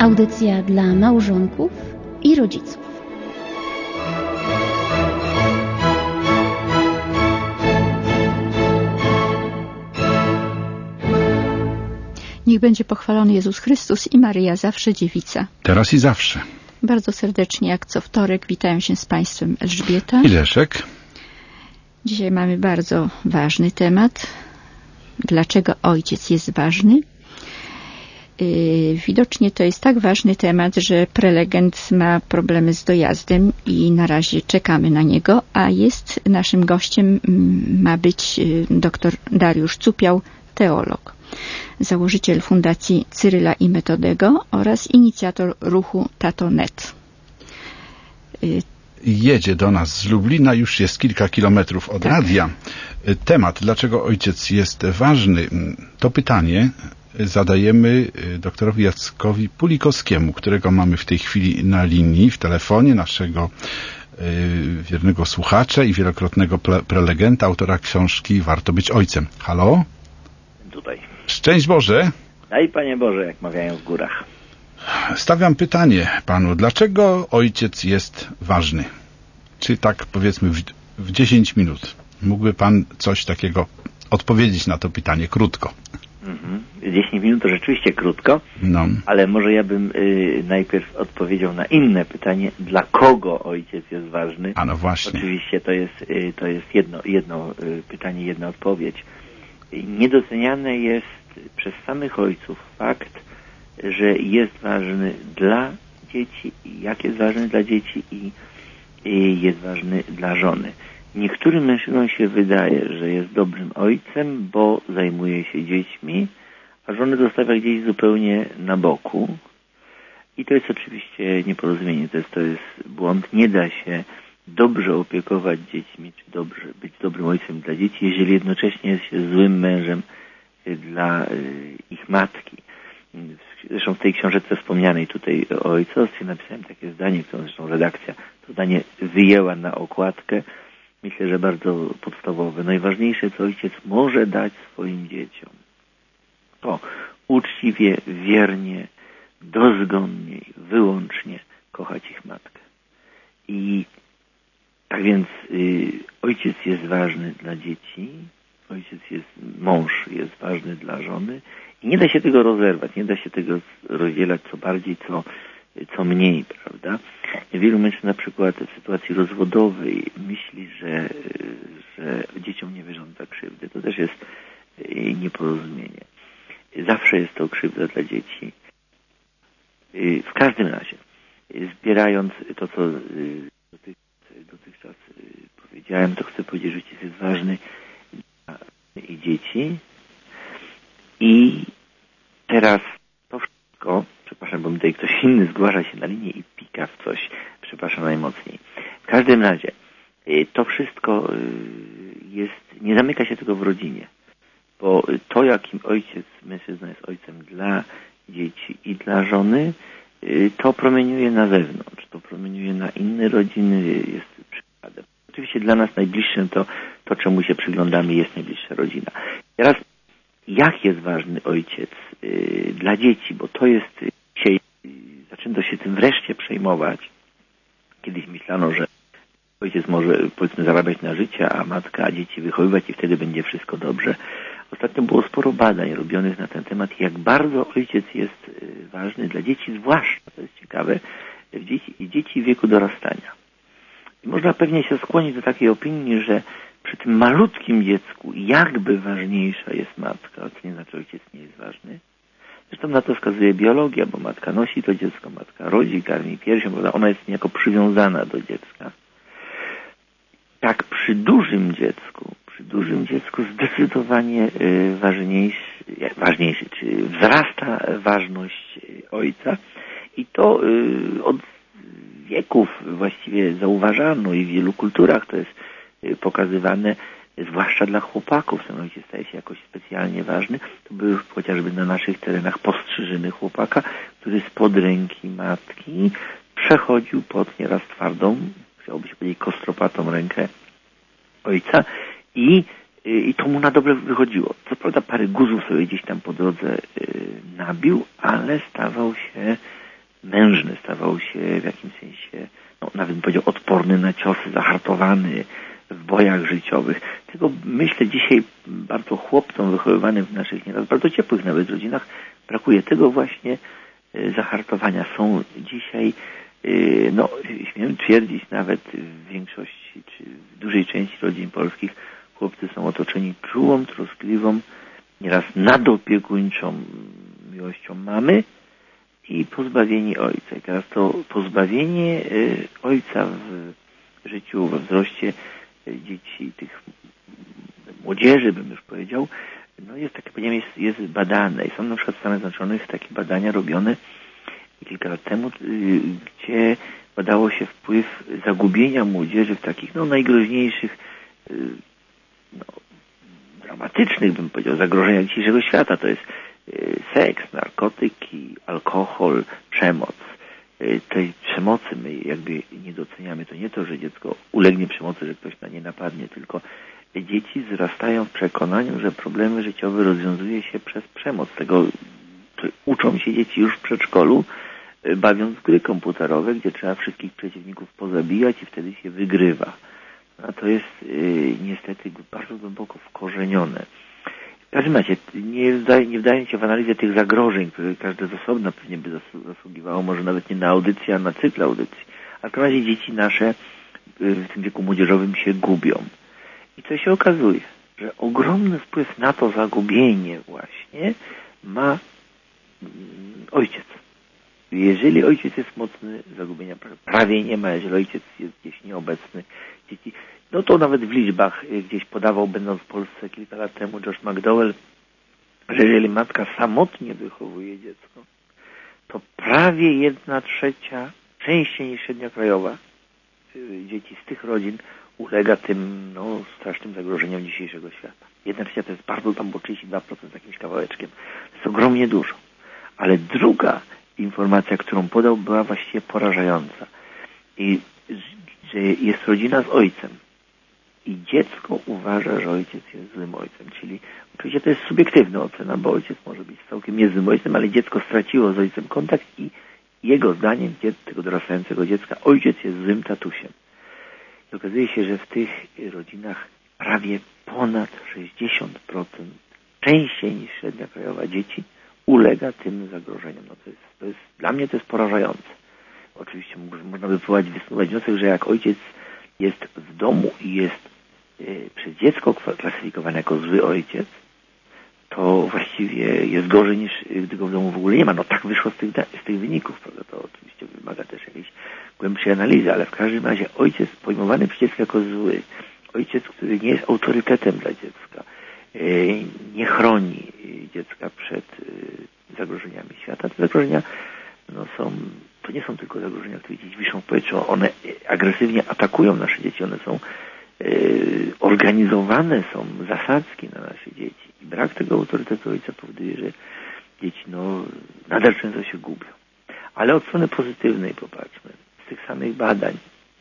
Audycja dla małżonków i rodziców. Niech będzie pochwalony Jezus Chrystus i Maryja zawsze dziewica. Teraz i zawsze. Bardzo serdecznie, jak co wtorek, witają się z Państwem Elżbieta i Leszek. Dzisiaj mamy bardzo ważny temat. Dlaczego ojciec jest ważny? Widocznie to jest tak ważny temat, że prelegent ma problemy z dojazdem i na razie czekamy na niego, a jest naszym gościem, ma być dr Dariusz Cupiał, teolog, założyciel Fundacji Cyryla i Metodego oraz inicjator ruchu Tato.net. Jedzie do nas z Lublina, już jest kilka kilometrów od radia. Temat, dlaczego ojciec jest ważny, to pytanie zadajemy doktorowi Jackowi Pulikowskiemu, którego mamy w tej chwili na linii, w telefonie, naszego wiernego słuchacza i wielokrotnego prelegenta, autora książki Warto być ojcem. Halo? Tutaj. Szczęść Boże. Daj Panie Boże, jak mawiają w górach. Stawiam pytanie panu, dlaczego ojciec jest ważny? Czy tak powiedzmy w 10 minut mógłby pan coś takiego odpowiedzieć na to pytanie krótko? 10 minut to rzeczywiście krótko, no. Ale może ja bym najpierw odpowiedział na inne pytanie, dla kogo ojciec jest ważny. A no właśnie. Oczywiście to jest jedno pytanie, jedna odpowiedź. Niedoceniany jest przez samych ojców fakt, że jest ważny dla dzieci, jak jest ważny dla dzieci i jest ważny dla żony. Niektórym mężczyznom się wydaje, że jest dobrym ojcem, bo zajmuje się dziećmi, a żonę zostawia gdzieś zupełnie na boku. I to jest oczywiście nieporozumienie, to jest błąd. Nie da się dobrze opiekować dziećmi, czy być dobrym ojcem dla dzieci, jeżeli jednocześnie jest się złym mężem dla ich matki. Zresztą w tej książeczce wspomnianej tutaj o ojcostwie napisałem takie zdanie, którą zresztą redakcja to zdanie wyjęła na okładkę. Myślę, że bardzo podstawowe. Najważniejsze, co ojciec może dać swoim dzieciom, to uczciwie, wiernie, dozgonnie, wyłącznie kochać ich matkę. I tak więc ojciec jest ważny dla dzieci, mąż jest ważny dla żony i nie da się tego rozerwać, nie da się tego rozdzielać co bardziej, co mniej, prawda? Wielu mężczyzn na przykład w sytuacji rozwodowej myśli, że dzieciom nie wyrządza krzywdy. To też jest nieporozumienie. Zawsze jest to krzywda dla dzieci. W każdym razie, zbierając to, co dotychczas powiedziałem, to chcę powiedzieć, że ojciec jest ważny dla i dzieci. I teraz to wszystko, przepraszam, bo mi tutaj ktoś inny zgłasza się na linię i pika w coś, przepraszam najmocniej. W każdym razie, to wszystko nie zamyka się tylko w rodzinie, bo to, jakim mężczyzna jest ojcem dla dzieci i dla żony, to promieniuje na zewnątrz, to promieniuje na inne rodziny, jest przykładem. Oczywiście dla nas najbliższym to czemu się przyglądamy, jest najbliższa rodzina. Teraz, jak jest ważny ojciec dla dzieci, bo to jest dzisiaj, zaczęto się tym wreszcie przejmować. Kiedyś myślano, że ojciec może, powiedzmy, zarabiać na życie, a matka, a dzieci wychowywać i wtedy będzie wszystko dobrze. Ostatnio było sporo badań robionych na ten temat, jak bardzo ojciec jest ważny dla dzieci, zwłaszcza, to jest ciekawe, dzieci w wieku dorastania. I można pewnie się skłonić do takiej opinii, że przy tym malutkim dziecku jakby ważniejsza jest matka, co nie znaczy, ojciec nie jest ważny. Zresztą na to wskazuje biologia, bo matka nosi to dziecko, matka rodzi, karmi piersią, prawda? Ona jest niejako przywiązana do dziecka. Tak przy dużym dziecku zdecydowanie ważniejszy, czy wzrasta ważność ojca i to od wieków właściwie zauważano i w wielu kulturach to jest pokazywane, zwłaszcza dla chłopaków. Ten ojciec staje się jakoś specjalnie ważny. To był chociażby na naszych terenach postrzyżyny chłopaka, który spod ręki matki przechodził pod nieraz twardą, chciałoby się powiedzieć kostropatą rękę ojca i to mu na dobre wychodziło. Co prawda parę guzów sobie gdzieś tam po drodze nabił, ale stawał się mężny, stawał się w jakimś sensie, nawet bym powiedział, odporny na ciosy, zahartowany w bojach życiowych. Tego myślę dzisiaj bardzo chłopcom wychowywanym w naszych nieraz bardzo ciepłych nawet rodzinach brakuje tego właśnie zahartowania. Są dzisiaj, śmiem twierdzić, nawet w większości czy w dużej części rodzin polskich chłopcy są otoczeni czułą, troskliwą, nieraz nadopiekuńczą miłością mamy i pozbawieni ojca. I teraz to pozbawienie ojca w życiu, we wzroście dzieci, tych młodzieży, bym już powiedział, jest takie, powiedziałem, jest badane. I są na przykład w Stanach Zjednoczonych takie badania robione kilka lat temu, gdzie badało się wpływ zagubienia młodzieży w takich najgroźniejszych, dramatycznych, bym powiedział, zagrożeniach dzisiejszego świata. To jest seks, narkotyki, alkohol, przemoc. Tej przemocy my jakby nie doceniamy. To nie to, że dziecko ulegnie przemocy, że ktoś na nie napadnie, tylko dzieci wzrastają w przekonaniu, że problemy życiowe rozwiązuje się przez przemoc. Tego uczą się dzieci już w przedszkolu, bawiąc w gry komputerowe, gdzie trzeba wszystkich przeciwników pozabijać i wtedy się wygrywa. A to jest niestety bardzo głęboko wkorzenione. W każdym razie, nie wdając się w analizę tych zagrożeń, które każde z osobna pewnie by zasługiwało, może nawet nie na audycję, a na cykl audycji. A w każdym razie dzieci nasze w tym wieku młodzieżowym się gubią. I co się okazuje, że ogromny wpływ na to zagubienie właśnie ma ojciec. Jeżeli ojciec jest mocny, zagubienia prawie nie ma. Jeżeli ojciec jest gdzieś nieobecny, dzieci, to nawet w liczbach gdzieś podawał, będąc w Polsce kilka lat temu, Josh McDowell, że jeżeli matka samotnie wychowuje dziecko, to prawie 1/3 częściej niż średnia krajowa dzieci z tych rodzin ulega tym strasznym zagrożeniom dzisiejszego świata. 1/3 to jest bardzo tam, bo 32% z jakimś kawałeczkiem. To jest ogromnie dużo. Ale druga informacja, którą podał, była właściwie porażająca. I że jest rodzina z ojcem. I dziecko uważa, że ojciec jest złym ojcem. Czyli oczywiście to jest subiektywna ocena, bo ojciec może być całkiem niezłym ojcem, ale dziecko straciło z ojcem kontakt i jego zdaniem, tego dorastającego dziecka, ojciec jest złym tatusiem. I okazuje się, że w tych rodzinach prawie ponad 60% częściej niż średnia krajowa dzieci ulega tym zagrożeniom. Dla mnie to jest porażające. Oczywiście można by wysnuwać wniosek, że jak ojciec jest w domu i jest przez dziecko klasyfikowany jako zły ojciec, to właściwie jest gorzej niż gdy go w domu w ogóle nie ma. Tak wyszło z tych wyników, prawda? To oczywiście wymaga też jakiejś głębszej analizy, ale w każdym razie ojciec pojmowany przez dziecko jako zły, ojciec, który nie jest autorytetem dla dziecka, nie chroni dziecka przed zagrożeniami świata. Te zagrożenia to nie są tylko zagrożenia, które gdzieś wiszą w powietrzu. One agresywnie atakują nasze dzieci. One są organizowane, są zasadzki na nasze dzieci. I brak tego autorytetu ojca powoduje, że dzieci nadal często się gubią. Ale od strony pozytywnej popatrzmy. Z tych samych badań.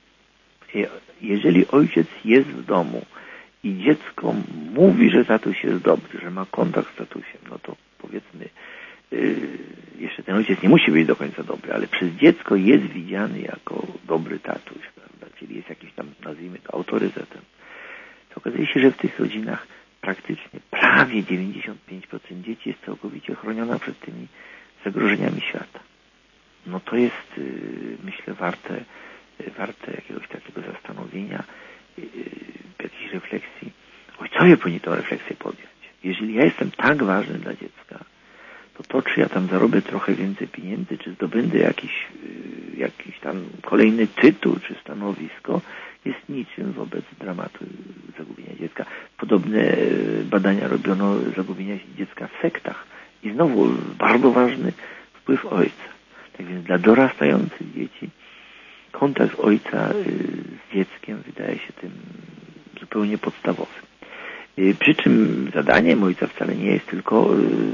Jeżeli ojciec jest w domu i dziecko mówi, że tatuś jest dobry, że ma kontakt z tatusiem, to powiedzmy, jeszcze ten ojciec nie musi być do końca dobry, ale przez dziecko jest widziany jako dobry tatuś, prawda? Czyli jest jakimś tam, nazwijmy to, autorytetem. To okazuje się, że w tych rodzinach praktycznie prawie 95% dzieci jest całkowicie chroniona przed tymi zagrożeniami świata. To jest, myślę, warte jakiegoś takiego zastanowienia, jakiejś refleksji. Ojcowie powinni tę refleksję podjąć. Jeżeli ja jestem tak ważny dla dziecka, to czy ja tam zarobię trochę więcej pieniędzy, czy zdobędę jakiś tam kolejny tytuł, czy stanowisko, jest niczym wobec dramatu zagubienia dziecka. Podobne badania robiono zagubienia dziecka w sektach. I znowu bardzo ważny wpływ ojca. Tak więc dla dorastających dzieci kontakt ojca z dzieckiem wydaje się tym zupełnie podstawowym. Przy czym zadaniem ojca wcale nie jest tylko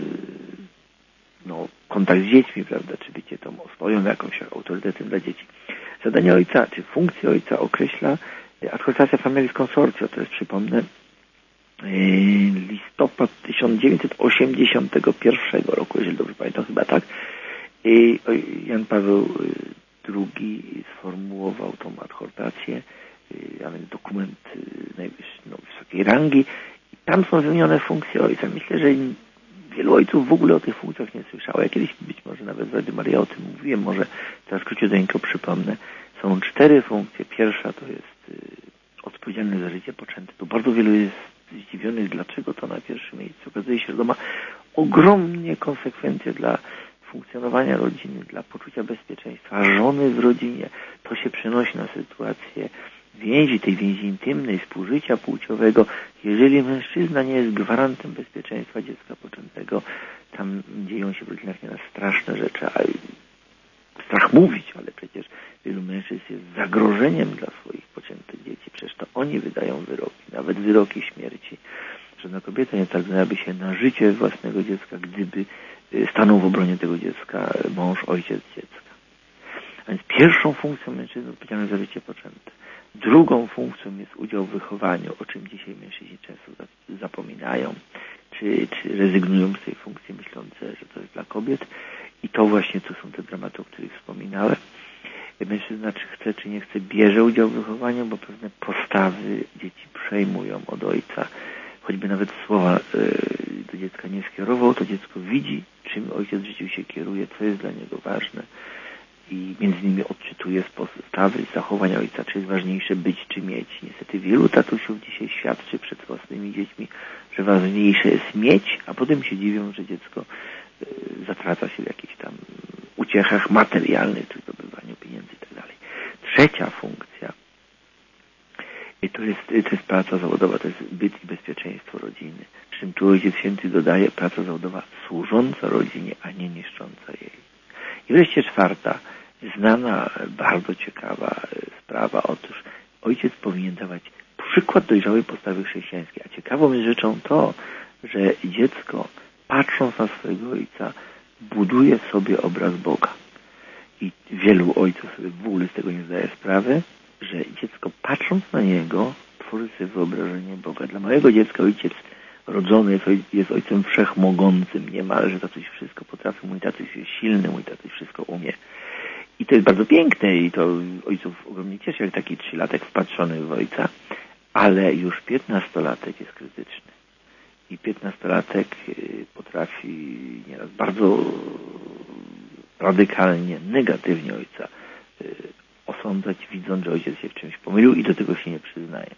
kontakt z dziećmi, prawda, czy bycie tą swoją jakąś autorytetem dla dzieci. Zadanie ojca, czy funkcję ojca określa Adhortacja Familiaris Consortio, to jest, przypomnę, listopad 1981 roku, jeżeli dobrze pamiętam, chyba tak, Jan Paweł II sformułował tą adhortację, a więc dokument wysokiej rangi. I tam są wymienione funkcje ojca. Myślę, że wielu ojców w ogóle o tych funkcjach nie słyszało. Ja kiedyś być może nawet w Radiu Maryja o tym mówiłem, może teraz króciuteńko przypomnę. Są 4 funkcje. Pierwsza to jest odpowiedzialny za życie poczęte. Tu bardzo wielu jest zdziwionych, dlaczego to na pierwszym miejscu. Okazuje się, że to ma ogromnie konsekwencje dla funkcjonowania rodziny, dla poczucia bezpieczeństwa żony w rodzinie. To się przenosi na sytuację więzi, tej więzi intymnej, współżycia płciowego. Jeżeli mężczyzna nie jest gwarantem bezpieczeństwa dziecka poczętego, tam dzieją się w rodzinach nieraz straszne rzeczy, a strach mówić, ale przecież wielu mężczyzn jest zagrożeniem dla swoich poczętych dzieci. Przecież to oni wydają wyroki, nawet wyroki śmierci. Żadna kobieta nie targnęłaby się na życie własnego dziecka, gdyby stanął w obronie tego dziecka mąż, ojciec dziecka. A więc pierwszą funkcją mężczyzny odpowiedzialny za życie poczęte. Drugą funkcją jest udział w wychowaniu, o czym dzisiaj mężczyźni często zapominają, czy rezygnują z tej funkcji, myśląc, że to jest dla kobiet. I to właśnie to są te dramaty, o których wspominałem. Mężczyzna, czy chce, czy nie chce, bierze udział w wychowaniu, bo pewne postawy dzieci przejmują od ojca. Choćby nawet słowa do dziecka nie skierował, to dziecko widzi, czym ojciec w życiu się kieruje, co jest dla niego ważne. I między innymi odczytuje postawy i zachowania ojca, czy jest ważniejsze być, czy mieć. Niestety wielu tatusiów dzisiaj świadczy przed własnymi dziećmi, że ważniejsze jest mieć, a potem się dziwią, że dziecko zatraca się w jakichś tam uciechach materialnych, czy zdobywaniu pieniędzy i tak dalej. Trzecia funkcja to jest praca zawodowa, to jest byt i bezpieczeństwo rodziny. Przy czym tu Ojciec Święty dodaje praca zawodowa służąca rodzinie, a nie niszcząca jej. I wreszcie 4, znana, bardzo ciekawa sprawa. Otóż ojciec powinien dawać przykład dojrzałej postawy chrześcijańskiej. A ciekawą jest rzeczą to, że dziecko, patrząc na swojego ojca, buduje sobie obraz Boga. I wielu ojców sobie w ogóle z tego nie zdaje sprawy, że dziecko, patrząc na niego, tworzy sobie wyobrażenie Boga. Dla małego dziecka ojciec rodzony jest ojcem wszechmogącym, niemal, że tatuś wszystko potrafi, mój tatuś jest silny, mój tatuś wszystko umie. I to jest bardzo piękne i to ojców ogromnie cieszy, jak taki 3-latek wpatrzony w ojca, ale już 15-latek jest krytyczny. I 15-latek potrafi nieraz bardzo radykalnie, negatywnie ojca osądzać, widząc, że ojciec się w czymś pomylił i do tego się nie przyznaje.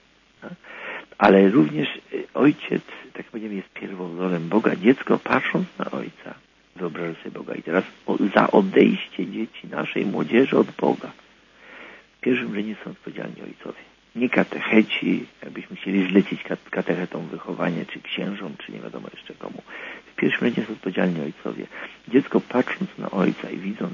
Ale również ojciec, tak jak powiedziałem, jest pierwowzorem Boga. Dziecko, patrząc na ojca, wyobraża sobie Boga. I teraz za odejście dzieci, naszej młodzieży od Boga, w pierwszym rzędzie są odpowiedzialni ojcowie. Nie katecheci, jakbyśmy chcieli zlecić katechetom wychowanie, czy księżom, czy nie wiadomo jeszcze komu. W pierwszym rzędzie są odpowiedzialni ojcowie. Dziecko, patrząc na ojca i widząc,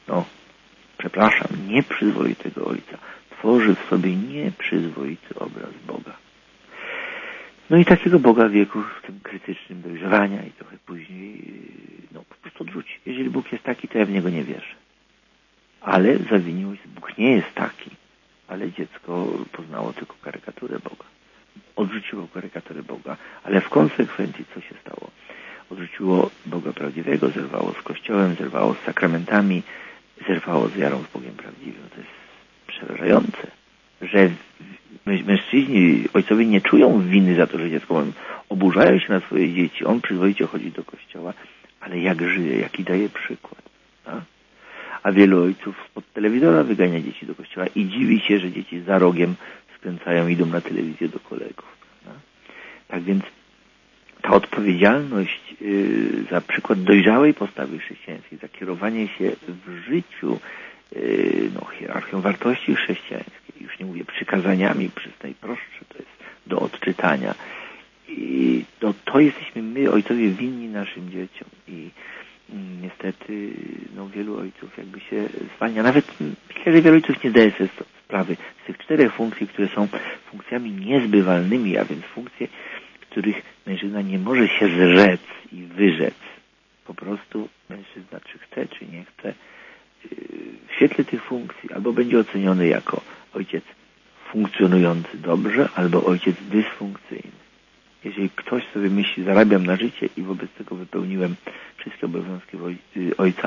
nieprzyzwoitego ojca, tworzy w sobie nieprzyzwoity obraz Boga. No i takiego Boga w wieku w tym krytycznym dojrzewania i trochę później po prostu odrzuci. Jeżeli Bóg jest taki, to ja w Niego nie wierzę. Ale zawinił się, Bóg nie jest taki, ale dziecko poznało tylko karykaturę Boga. Odrzuciło karykaturę Boga, ale w konsekwencji co się stało? Odrzuciło Boga prawdziwego, zerwało z Kościołem, zerwało z sakramentami, zerwało z wiarą w Bogiem prawdziwym. To jest przerażające, że mężczyźni, ojcowie nie czują winy za to, że dziecko oburzają się na swoje dzieci. On przyzwoicie chodzi do kościoła, ale jak żyje, jaki daje przykład. A wielu ojców spod telewizora wygania dzieci do kościoła i dziwi się, że dzieci za rogiem skręcają, idą na telewizję do kolegów. Tak więc ta odpowiedzialność za przykład dojrzałej postawy chrześcijańskiej, za kierowanie się w życiu hierarchią wartości chrześcijańskiej, już nie mówię przykazaniami, przez najprostsze to jest do odczytania. I to jesteśmy my, ojcowie, winni naszym dzieciom. I niestety wielu ojców jakby się zwalnia. Nawet myślę, że wielu ojców nie zdaje sobie sprawy z tych 4 funkcji, które są funkcjami niezbywalnymi, a więc funkcje, których mężczyzna nie może się zrzec i wyrzec. Po prostu mężczyzna, czy chce, czy nie chce, w świetle tych funkcji albo będzie oceniony jako ojciec funkcjonujący dobrze, albo ojciec dysfunkcyjny. Jeżeli ktoś sobie myśli, zarabiam na życie i wobec tego wypełniłem wszystkie obowiązki ojca,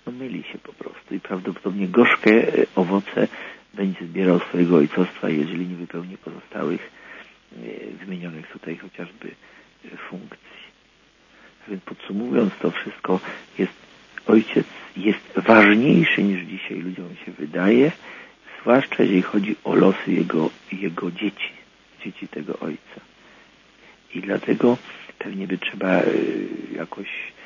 no myli się po prostu i prawdopodobnie gorzkie owoce będzie zbierał swojego ojcostwa, jeżeli nie wypełni pozostałych wymienionych tutaj chociażby funkcji. Więc podsumowując to wszystko, ojciec jest ważniejszy niż dzisiaj ludziom się wydaje, zwłaszcza jeżeli chodzi o losy jego dzieci tego ojca. I dlatego pewnie by trzeba jakoś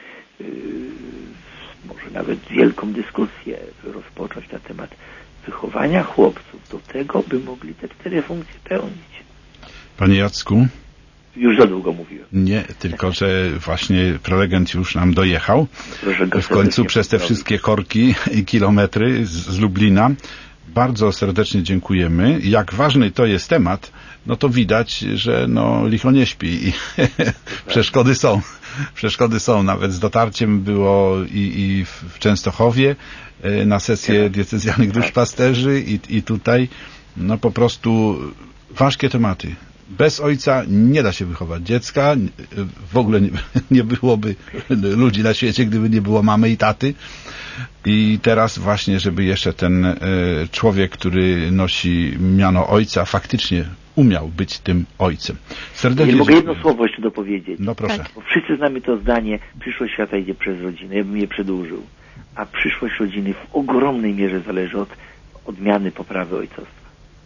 może nawet wielką dyskusję rozpocząć na temat wychowania chłopców do tego, by mogli te 4 funkcje pełnić. Panie Jacku? Już za długo mówiłem. Nie, tylko że właśnie prelegent już nam dojechał. W końcu przez te wszystkie korki i kilometry z Lublina. Bardzo serdecznie dziękujemy. Jak ważny to jest temat, no to widać, że licho nie śpi i przeszkody są. Nawet z dotarciem było i w Częstochowie na sesję diecezjalnych duszpasterzy i tutaj po prostu ważkie tematy. Bez ojca nie da się wychować dziecka. W ogóle nie byłoby ludzi na świecie, gdyby nie było mamy i taty. I teraz właśnie, żeby jeszcze ten człowiek, który nosi miano ojca, faktycznie umiał być tym ojcem. Serdecznie mogę jedno słowo jeszcze dopowiedzieć. No proszę. Tak. Bo wszyscy znamy to zdanie, przyszłość świata idzie przez rodzinę. Ja bym je przedłużył. A przyszłość rodziny w ogromnej mierze zależy od odmiany poprawy ojcostwa.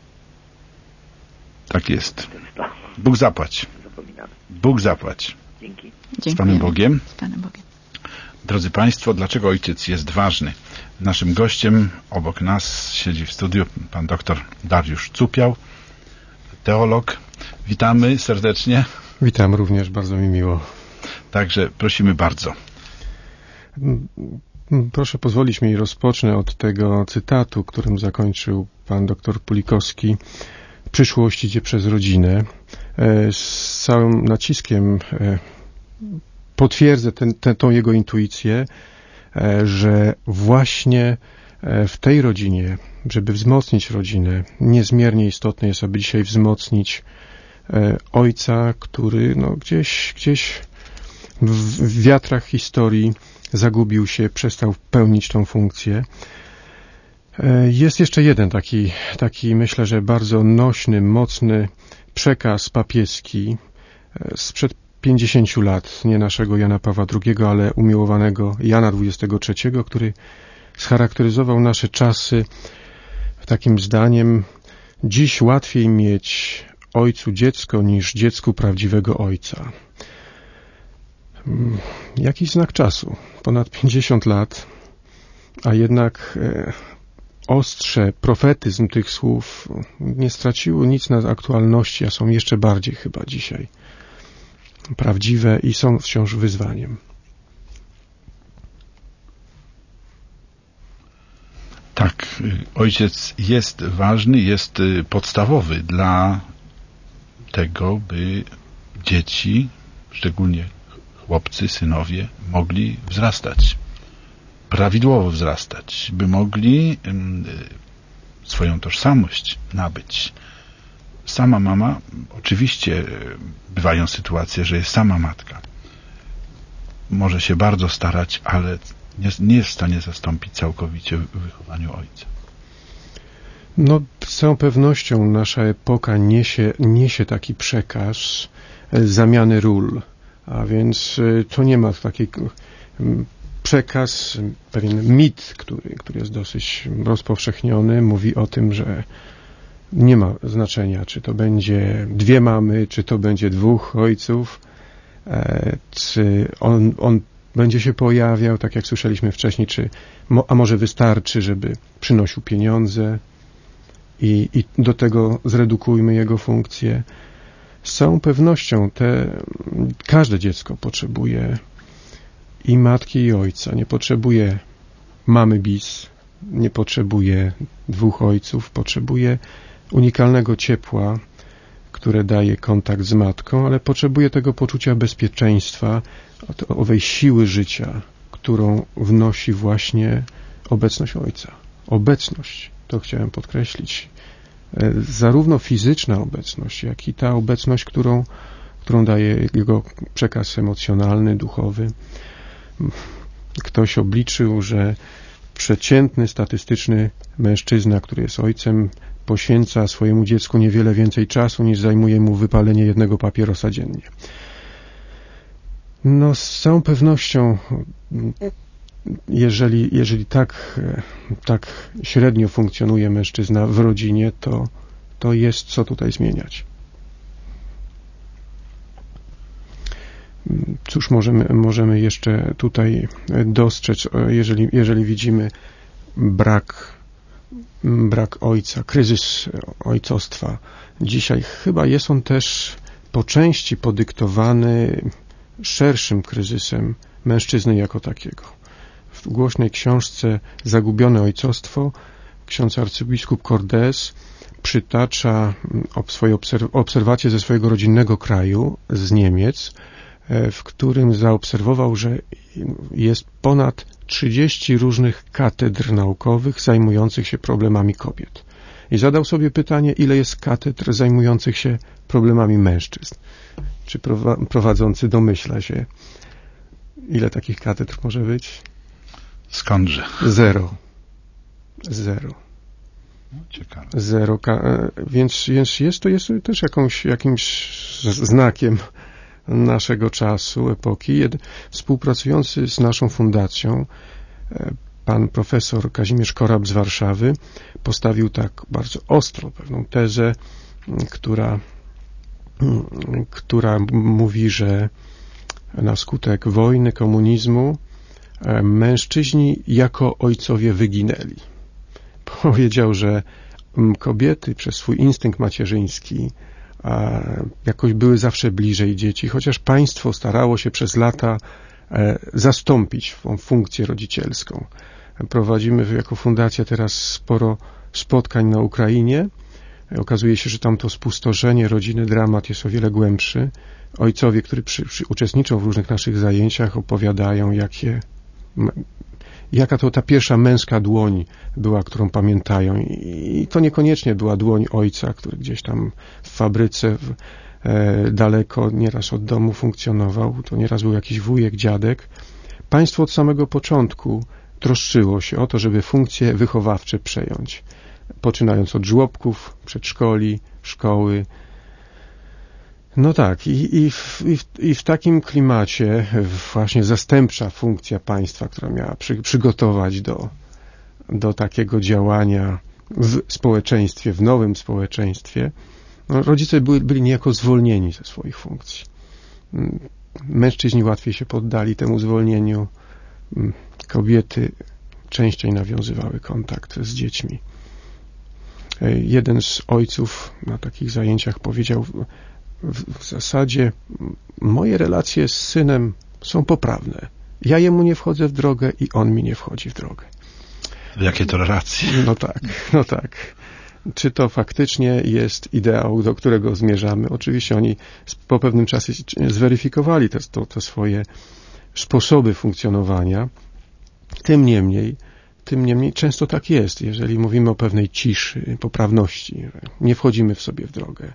Tak jest. To jest to. Bóg zapłać. Zapominamy. Bóg zapłać. Dzięki. Z Panem Bogiem. Z Panem Bogiem. Drodzy Państwo, dlaczego ojciec jest ważny? Naszym gościem obok nas siedzi w studiu pan doktor Dariusz Cupiał, teolog. Witamy serdecznie. Witam również, bardzo mi miło. Także prosimy bardzo. Proszę pozwolić mi, rozpocznę od tego cytatu, którym zakończył pan doktor Pulikowski. Przyszłość idzie przez rodzinę. Z całym naciskiem potwierdzę tą jego intuicję, że właśnie w tej rodzinie, żeby wzmocnić rodzinę, niezmiernie istotne jest, aby dzisiaj wzmocnić ojca, który gdzieś w wiatrach historii zagubił się, przestał pełnić tą funkcję. Jest jeszcze jeden taki myślę, że bardzo nośny, mocny przekaz papieski sprzed 50 lat, nie naszego Jana Pawła II, ale umiłowanego Jana XXIII, który scharakteryzował nasze czasy takim zdaniem: dziś łatwiej mieć ojcu dziecko niż dziecku prawdziwego ojca. Jakiś znak czasu. Ponad 50 lat, a jednak ostrze, profetyzm tych słów nie straciły nic na aktualności, a są jeszcze bardziej chyba dzisiaj prawdziwe i są wciąż wyzwaniem. Tak, ojciec jest ważny, jest podstawowy dla tego, by dzieci, szczególnie chłopcy, synowie, mogli wzrastać, prawidłowo wzrastać, by mogli swoją tożsamość nabyć. Sama mama, oczywiście bywają sytuacje, że jest sama matka. Może się bardzo starać, ale nie jest w stanie zastąpić całkowicie wychowaniu ojca. Z całą pewnością nasza epoka niesie taki przekaz zamiany ról, a więc to nie ma taki przekaz, pewien mit, który jest dosyć rozpowszechniony, mówi o tym, że nie ma znaczenia, czy to będzie 2 mamy, czy to będzie 2 ojców, czy on będzie się pojawiał, tak jak słyszeliśmy wcześniej, a może wystarczy, żeby przynosił pieniądze i do tego zredukujmy jego funkcję. Z całą pewnością każde dziecko potrzebuje i matki, i ojca. Nie potrzebuje mamy bis, nie potrzebuje 2 ojców, potrzebuje unikalnego ciepła, które daje kontakt z matką, ale potrzebuje tego poczucia bezpieczeństwa, owej siły życia, którą wnosi właśnie obecność ojca. Obecność, to chciałem podkreślić. Zarówno fizyczna obecność, jak i ta obecność, którą daje jego przekaz emocjonalny, duchowy. Ktoś obliczył, że przeciętny, statystyczny mężczyzna, który jest ojcem, poświęca swojemu dziecku niewiele więcej czasu, niż zajmuje mu wypalenie jednego papierosa dziennie. No, z całą pewnością, jeżeli tak średnio funkcjonuje mężczyzna w rodzinie, to jest co tutaj zmieniać. Cóż możemy jeszcze tutaj dostrzec, jeżeli widzimy brak ojca, kryzys ojcostwa. Dzisiaj chyba jest on też po części podyktowany szerszym kryzysem mężczyzny jako takiego. W głośnej książce Zagubione ojcostwo ksiądz arcybiskup Cordes przytacza swoje obserwacje ze swojego rodzinnego kraju, z Niemiec, w którym zaobserwował, że jest ponad 30 różnych katedr naukowych zajmujących się problemami kobiet. I zadał sobie pytanie, ile jest katedr zajmujących się problemami mężczyzn. Czy prowadzący domyśla się, ile takich katedr może być? Skądże? Zero. No, ciekawe. Zero. Więc jest to też jakimś znakiem naszego czasu, epoki. Współpracujący z naszą fundacją pan profesor Kazimierz Korab z Warszawy postawił tak bardzo ostro pewną tezę, która mówi, że na skutek wojny, komunizmu mężczyźni jako ojcowie wyginęli. Powiedział, że kobiety przez swój instynkt macierzyński jakoś były zawsze bliżej dzieci, chociaż państwo starało się przez lata zastąpić funkcję rodzicielską. Prowadzimy jako fundacja teraz sporo spotkań na Ukrainie. Okazuje się, że tam to spustoszenie rodziny, dramat jest o wiele głębszy. Ojcowie, którzy uczestniczą w różnych naszych zajęciach, opowiadają, jaka to ta pierwsza męska dłoń była, którą pamiętają. I to niekoniecznie była dłoń ojca, który gdzieś tam w fabryce daleko, nieraz od domu funkcjonował. To nieraz był jakiś wujek, dziadek. Państwo od samego początku troszczyło się o to, żeby funkcje wychowawcze przejąć. Poczynając od żłobków, przedszkoli, szkoły. No tak, i w takim klimacie właśnie zastępcza funkcja państwa, która miała przygotować do takiego działania w społeczeństwie, w nowym społeczeństwie, no, rodzice byli niejako zwolnieni ze swoich funkcji. Mężczyźni łatwiej się poddali temu zwolnieniu, kobiety częściej nawiązywały kontakt z dziećmi. Jeden z ojców na takich zajęciach powiedział, w zasadzie moje relacje z synem są poprawne. Ja jemu nie wchodzę w drogę i on mi nie wchodzi w drogę. Jakie to relacje? No tak. Czy to faktycznie jest ideał, do którego zmierzamy? Oczywiście oni po pewnym czasie zweryfikowali te swoje sposoby funkcjonowania. Tym niemniej często tak jest, jeżeli mówimy o pewnej ciszy, poprawności, że nie wchodzimy w sobie w drogę.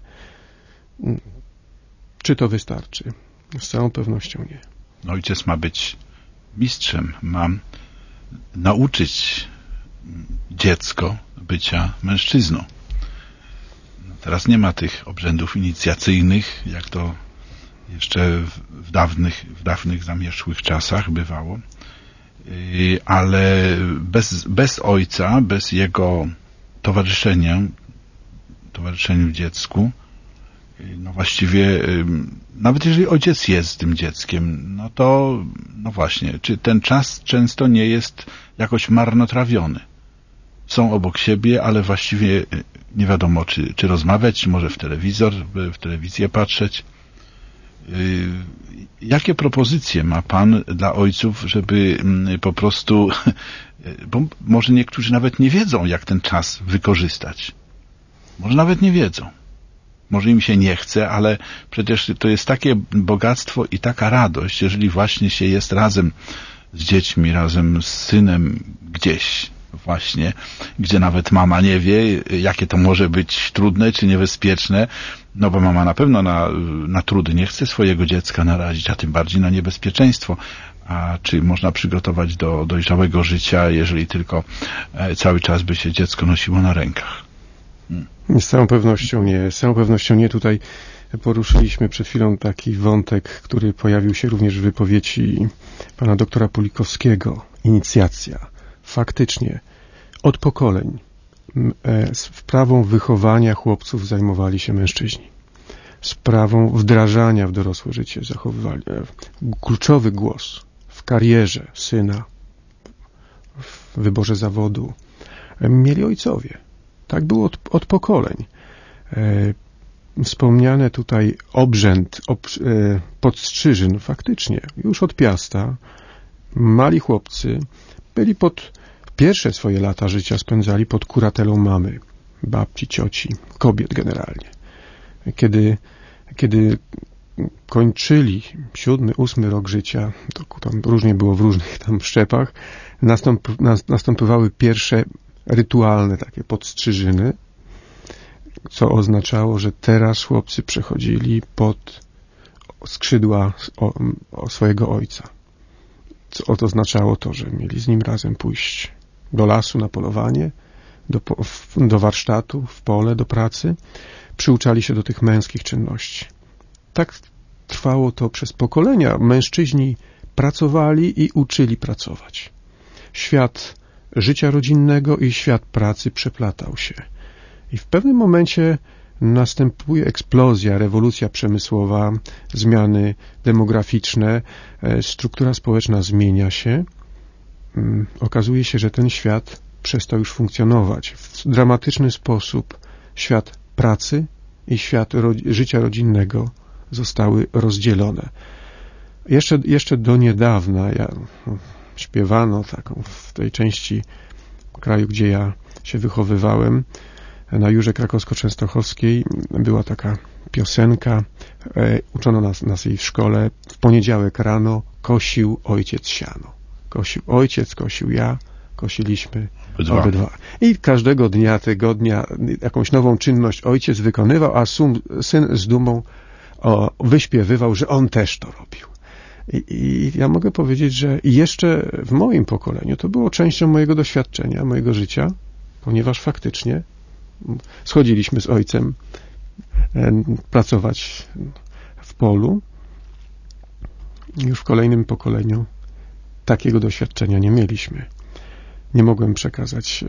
Czy to wystarczy? Z całą pewnością nie. Ojciec ma być mistrzem, ma nauczyć dziecko bycia mężczyzną. Teraz nie ma tych obrzędów inicjacyjnych, jak to jeszcze w dawnych zamierzchłych czasach bywało. Ale bez ojca, bez jego towarzyszeniu dziecku, no właściwie, nawet jeżeli ojciec jest z tym dzieckiem, no właśnie, czy ten czas często nie jest jakoś marnotrawiony. Są obok siebie, ale właściwie nie wiadomo, czy rozmawiać, czy może w telewizję patrzeć. Jakie propozycje ma Pan dla ojców, żeby po prostu, bo może niektórzy nawet nie wiedzą, jak ten czas wykorzystać. Może nawet nie wiedzą. Może im się nie chce, ale przecież to jest takie bogactwo i taka radość, jeżeli właśnie się jest razem z dziećmi, razem z synem gdzieś właśnie, gdzie nawet mama nie wie, jakie to może być trudne czy niebezpieczne, no bo mama na pewno na trudy nie chce swojego dziecka narazić, a tym bardziej na niebezpieczeństwo. a czy można przygotować do dojrzałego życia, jeżeli tylko cały czas by się dziecko nosiło na rękach? Z całą pewnością nie. Z całą pewnością nie. Tutaj poruszyliśmy przed chwilą taki wątek, który pojawił się również w wypowiedzi pana doktora Pulikowskiego. Inicjacja. Faktycznie od pokoleń sprawą wychowania chłopców zajmowali się mężczyźni. Sprawą wdrażania w dorosłe życie zachowywali kluczowy głos w karierze syna, w wyborze zawodu. Mieli ojcowie. Tak było od pokoleń. Wspomniane tutaj obrzęd podstrzyżyn, faktycznie, już od Piasta, mali chłopcy byli pierwsze swoje lata życia spędzali pod kuratelą mamy, babci, cioci, kobiet generalnie. Kiedy kończyli 7., 8. rok życia, to tam różnie było w różnych tam szczepach, następowały pierwsze rytualne takie podstrzyżyny, co oznaczało, że teraz chłopcy przechodzili pod skrzydła swojego ojca. Co to oznaczało to, że mieli z nim razem pójść do lasu na polowanie, do warsztatu, w pole, do pracy. Przyuczali się do tych męskich czynności. Tak trwało to przez pokolenia. Mężczyźni pracowali i uczyli pracować. Świat życia rodzinnego i świat pracy przeplatał się. I w pewnym momencie następuje eksplozja, rewolucja przemysłowa, zmiany demograficzne, struktura społeczna zmienia się. Okazuje się, że ten świat przestał już funkcjonować. W dramatyczny sposób świat pracy i świat życia rodzinnego zostały rozdzielone. Jeszcze do niedawna śpiewano taką w tej części kraju, gdzie ja się wychowywałem, na Jurze Krakowsko-Częstochowskiej była taka piosenka, uczono nas jej w szkole, w poniedziałek rano kosił ojciec siano. Kosił ojciec, kosił ja, kosiliśmy obydwa. I każdego dnia, tygodnia jakąś nową czynność ojciec wykonywał, a syn z dumą wyśpiewywał, że on też to robił. I ja mogę powiedzieć, że jeszcze w moim pokoleniu to było częścią mojego doświadczenia, mojego życia, ponieważ faktycznie schodziliśmy z ojcem pracować w polu. Już w kolejnym pokoleniu takiego doświadczenia nie mieliśmy. Nie mogłem przekazać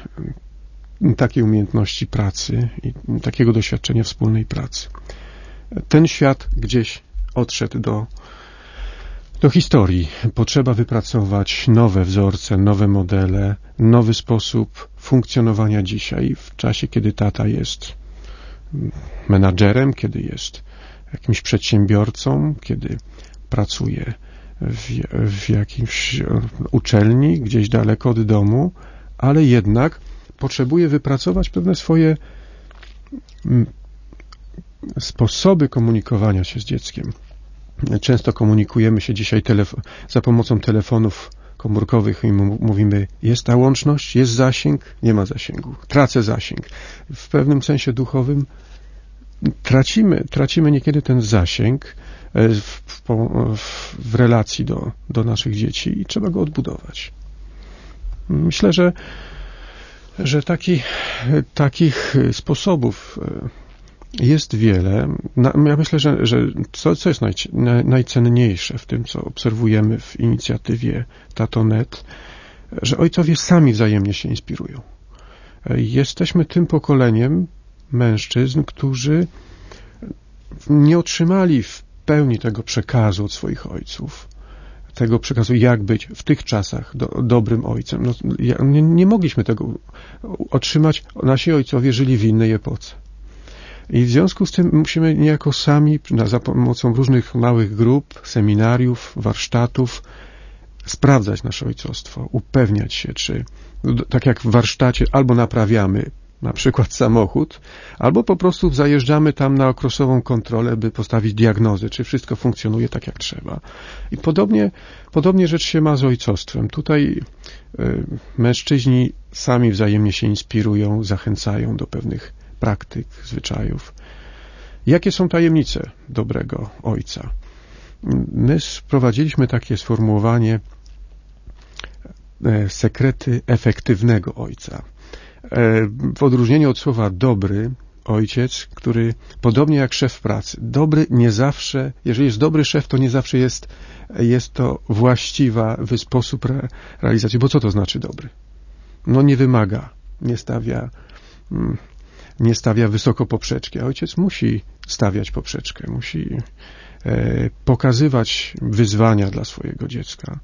takiej umiejętności pracy i takiego doświadczenia wspólnej pracy. Ten świat gdzieś odszedł do historii. Potrzeba wypracować nowe wzorce, nowe modele, nowy sposób funkcjonowania dzisiaj, w czasie, kiedy tata jest menadżerem, kiedy jest jakimś przedsiębiorcą, kiedy pracuje w jakiejś uczelni, gdzieś daleko od domu, ale jednak potrzebuje wypracować pewne swoje sposoby komunikowania się z dzieckiem. Często komunikujemy się dzisiaj za pomocą telefonów komórkowych i mówimy, jest ta łączność, jest zasięg, nie ma zasięgu, tracę zasięg. W pewnym sensie duchowym tracimy niekiedy ten zasięg w relacji do naszych dzieci i trzeba go odbudować. Myślę, że takich sposobów jest wiele. Ja myślę, że co jest najcenniejsze w tym, co obserwujemy w inicjatywie Tato.net, że ojcowie sami wzajemnie się inspirują. Jesteśmy tym pokoleniem mężczyzn, którzy nie otrzymali w pełni tego przekazu od swoich ojców. Tego przekazu, jak być w tych czasach dobrym ojcem. Nie mogliśmy tego otrzymać. Nasi ojcowie żyli w innej epoce. I w związku z tym musimy niejako sami, za pomocą różnych małych grup, seminariów, warsztatów, sprawdzać nasze ojcostwo, upewniać się, czy tak jak w warsztacie albo naprawiamy na przykład samochód, albo po prostu zajeżdżamy tam na okresową kontrolę, by postawić diagnozę, czy wszystko funkcjonuje tak, jak trzeba. I podobnie rzecz się ma z ojcostwem. Tutaj mężczyźni sami wzajemnie się inspirują, zachęcają do pewnych praktyk, zwyczajów. Jakie są tajemnice dobrego ojca? My sprowadziliśmy takie sformułowanie sekrety efektywnego ojca. W odróżnieniu od słowa dobry ojciec, który podobnie jak szef pracy, dobry nie zawsze, jeżeli jest dobry szef, to nie zawsze jest to właściwy sposób realizacji. Bo co to znaczy dobry? No nie wymaga, nie stawia wysoko poprzeczki. A ojciec musi stawiać poprzeczkę, musi pokazywać wyzwania dla swojego dziecka.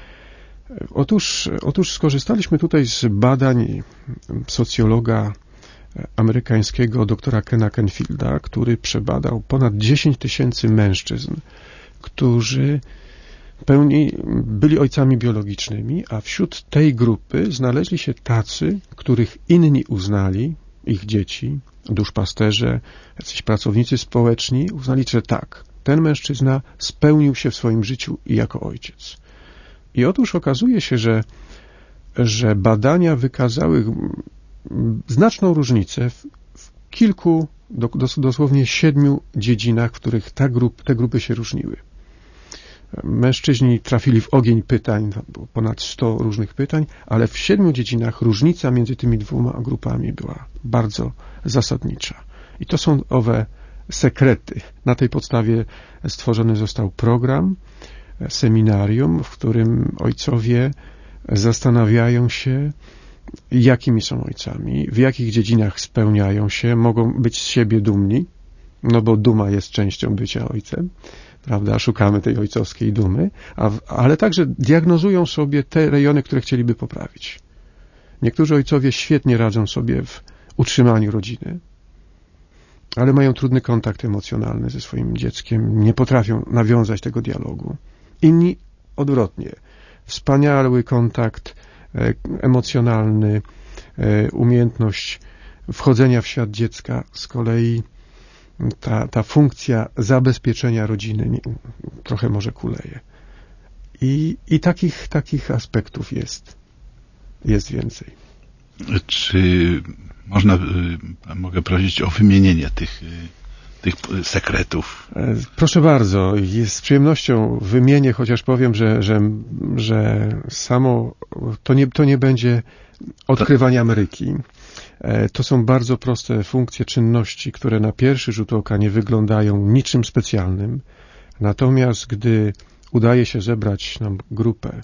Otóż skorzystaliśmy tutaj z badań socjologa amerykańskiego doktora Kena Canfielda, który przebadał ponad 10 000 mężczyzn, którzy byli ojcami biologicznymi, a wśród tej grupy znaleźli się tacy, których inni uznali, ich dzieci, duszpasterze, jacyś pracownicy społeczni, uznali, że tak, ten mężczyzna spełnił się w swoim życiu jako ojciec. I otóż okazuje się, że badania wykazały znaczną różnicę w kilku, dosłownie 7 dziedzinach, w których te grupy się różniły. Mężczyźni trafili w ogień pytań, było ponad 100 różnych pytań, ale w 7 dziedzinach różnica między tymi 2 grupami była bardzo zasadnicza. I to są owe sekrety. Na tej podstawie stworzony został program, seminarium, w którym ojcowie zastanawiają się, jakimi są ojcami, w jakich dziedzinach spełniają się, mogą być z siebie dumni, no bo duma jest częścią bycia ojcem, prawda, szukamy tej ojcowskiej dumy, ale także diagnozują sobie te rejony, które chcieliby poprawić. Niektórzy ojcowie świetnie radzą sobie w utrzymaniu rodziny, ale mają trudny kontakt emocjonalny ze swoim dzieckiem, nie potrafią nawiązać tego dialogu. Inni odwrotnie. Wspaniały kontakt emocjonalny, umiejętność wchodzenia w świat dziecka, z kolei ta funkcja zabezpieczenia rodziny trochę może kuleje. I takich aspektów jest więcej. Czy mogę prosić o wymienienie tych sekretów? Proszę bardzo, z przyjemnością wymienię, chociaż powiem, że samo to nie będzie odkrywanie Ameryki. To są bardzo proste funkcje, czynności, które na pierwszy rzut oka nie wyglądają niczym specjalnym. Natomiast gdy udaje się zebrać nam grupę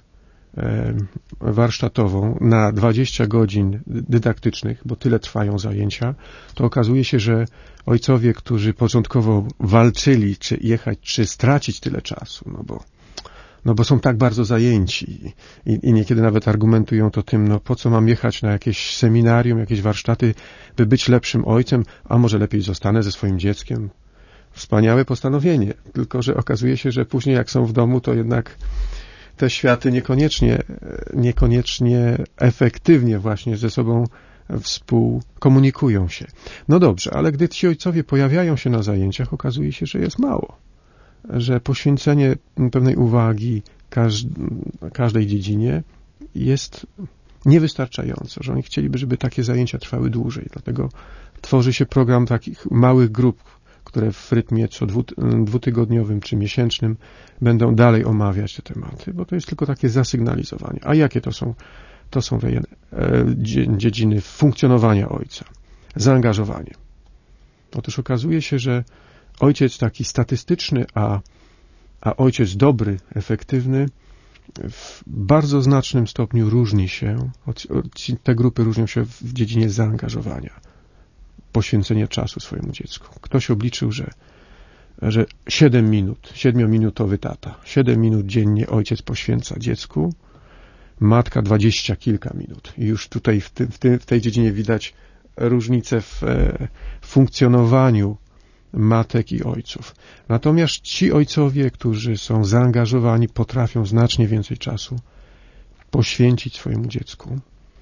warsztatową na 20 godzin dydaktycznych, bo tyle trwają zajęcia, to okazuje się, że ojcowie, którzy początkowo walczyli, czy jechać, czy stracić tyle czasu, no bo są tak bardzo zajęci i niekiedy nawet argumentują to tym, no po co mam jechać na jakieś seminarium, jakieś warsztaty, by być lepszym ojcem, a może lepiej zostanę ze swoim dzieckiem. Wspaniałe postanowienie, tylko że okazuje się, że później jak są w domu, to jednak te światy niekoniecznie efektywnie właśnie ze sobą współkomunikują się. No dobrze, ale gdy ci ojcowie pojawiają się na zajęciach, okazuje się, że jest mało. Że poświęcenie pewnej uwagi każdej dziedzinie jest niewystarczające, że oni chcieliby, żeby takie zajęcia trwały dłużej. Dlatego tworzy się program takich małych grup, które w rytmie co dwutygodniowym czy miesięcznym będą dalej omawiać te tematy, bo to jest tylko takie zasygnalizowanie. A jakie to są? To są dziedziny funkcjonowania ojca, zaangażowanie. Otóż okazuje się, że ojciec taki statystyczny, a ojciec dobry, efektywny w bardzo znacznym stopniu różni się, te grupy różnią się w dziedzinie zaangażowania, poświęcenia czasu swojemu dziecku. Ktoś obliczył, że 7-minutowy tata, 7 minut dziennie ojciec poświęca dziecku, matka 20 kilka minut. I już tutaj w tej dziedzinie widać różnicę w funkcjonowaniu matek i ojców. Natomiast ci ojcowie, którzy są zaangażowani, potrafią znacznie więcej czasu poświęcić swojemu dziecku,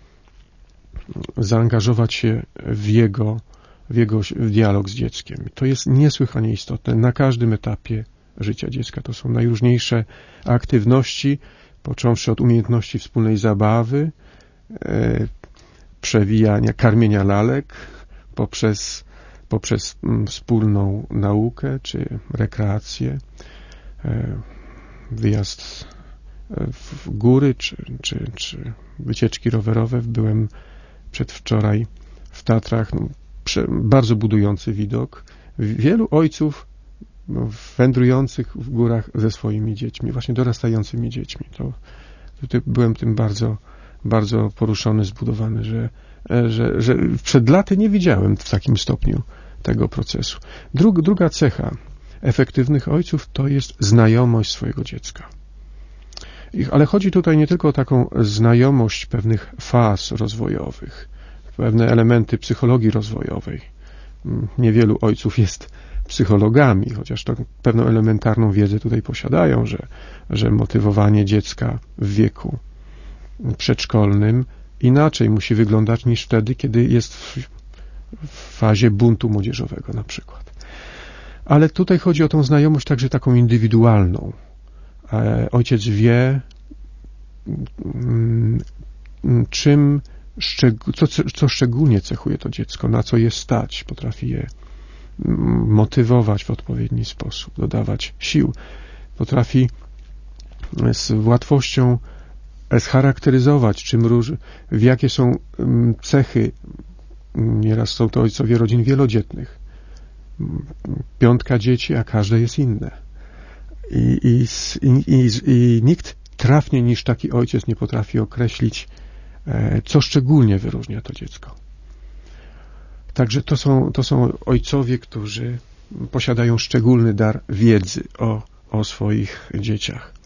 zaangażować się w jego dialog z dzieckiem. To jest niesłychanie istotne na każdym etapie życia dziecka. To są najróżniejsze aktywności, począwszy od umiejętności wspólnej zabawy, przewijania, karmienia lalek, poprzez wspólną naukę czy rekreację, wyjazd w góry czy wycieczki rowerowe. Byłem przedwczoraj w Tatrach, bardzo budujący widok. Wielu ojców wędrujących w górach ze swoimi dziećmi, właśnie dorastającymi dziećmi. Tutaj byłem tym bardzo, bardzo poruszony, zbudowany, że przed laty nie widziałem w takim stopniu tego procesu. Druga cecha efektywnych ojców to jest znajomość swojego dziecka. Ale chodzi tutaj nie tylko o taką znajomość pewnych faz rozwojowych, pewne elementy psychologii rozwojowej. Niewielu ojców jest psychologami, chociaż to pewną elementarną wiedzę tutaj posiadają, że motywowanie dziecka w wieku przedszkolnym inaczej musi wyglądać niż wtedy, kiedy jest w fazie buntu młodzieżowego na przykład. Ale tutaj chodzi o tą znajomość także taką indywidualną. Ojciec wie, co szczególnie cechuje to dziecko, na co je stać, potrafi je motywować w odpowiedni sposób, dodawać sił, potrafi z łatwością scharakteryzować, w jakie są cechy. Nieraz są to ojcowie rodzin wielodzietnych. 5 dzieci, a każde jest inne. I nikt trafniej niż taki ojciec nie potrafi określić, co szczególnie wyróżnia to dziecko. Także to są ojcowie, którzy posiadają szczególny dar wiedzy o swoich dzieciach.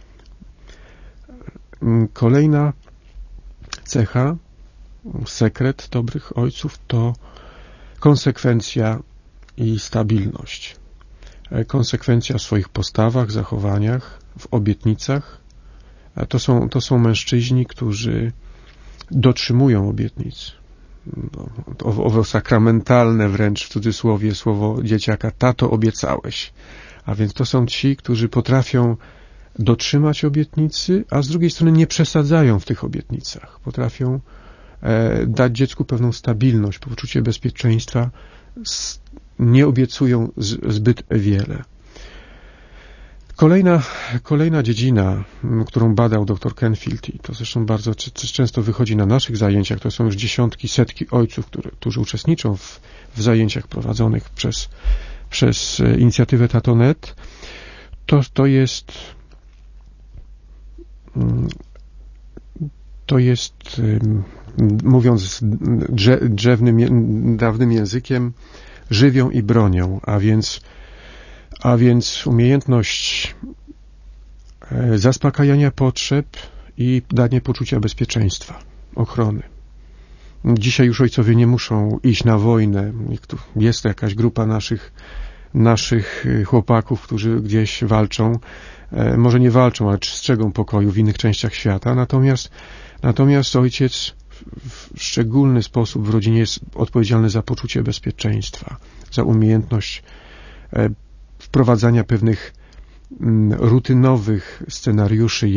Kolejna cecha, sekret dobrych ojców to konsekwencja i stabilność. Konsekwencja w swoich postawach, zachowaniach, w obietnicach. To są mężczyźni, którzy dotrzymują obietnic. Owo sakramentalne wręcz w cudzysłowie słowo dzieciaka, tato obiecałeś. A więc to są ci, którzy potrafią dotrzymać obietnicy, a z drugiej strony nie przesadzają w tych obietnicach. Potrafią dać dziecku pewną stabilność, poczucie bezpieczeństwa, nie obiecują zbyt wiele. Kolejna dziedzina, którą badał dr Canfield, i to zresztą bardzo często wychodzi na naszych zajęciach, to są już dziesiątki, setki ojców, którzy uczestniczą w zajęciach prowadzonych przez inicjatywę Tato.net, to jest, mówiąc dawnym językiem, żywią i bronią, a więc umiejętność zaspokajania potrzeb i danie poczucia bezpieczeństwa, ochrony. Dzisiaj już ojcowie nie muszą iść na wojnę. Jest jakaś grupa naszych chłopaków, którzy gdzieś walczą. Może nie walczą, ale strzegą pokoju w innych częściach świata. Natomiast ojciec w szczególny sposób w rodzinie jest odpowiedzialny za poczucie bezpieczeństwa, za umiejętność wprowadzania pewnych rutynowych scenariuszy,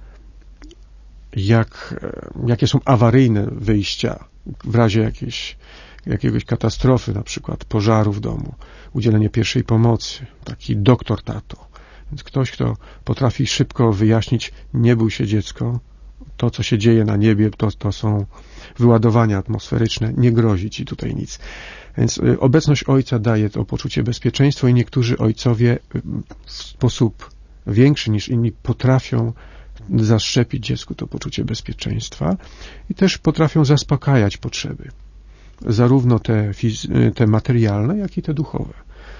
jakie są awaryjne wyjścia w razie jakiegoś katastrofy, na przykład pożaru w domu, udzielenie pierwszej pomocy, taki doktor tato. Więc ktoś, kto potrafi szybko wyjaśnić, nie bój się dziecko, to co się dzieje na niebie, to są wyładowania atmosferyczne, nie grozi ci tutaj nic. Więc obecność ojca daje to poczucie bezpieczeństwa i niektórzy ojcowie w sposób większy niż inni potrafią zaszczepić dziecku to poczucie bezpieczeństwa i też potrafią zaspokajać potrzeby, zarówno te materialne, jak i te duchowe.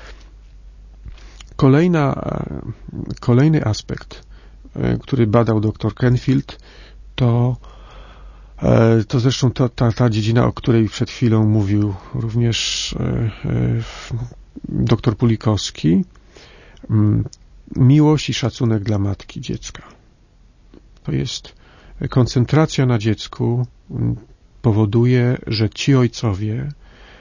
Kolejny aspekt, który badał dr Canfield, to zresztą ta dziedzina, o której przed chwilą mówił również dr Pulikowski, miłość i szacunek dla matki dziecka. To jest koncentracja na dziecku, powoduje, że ci ojcowie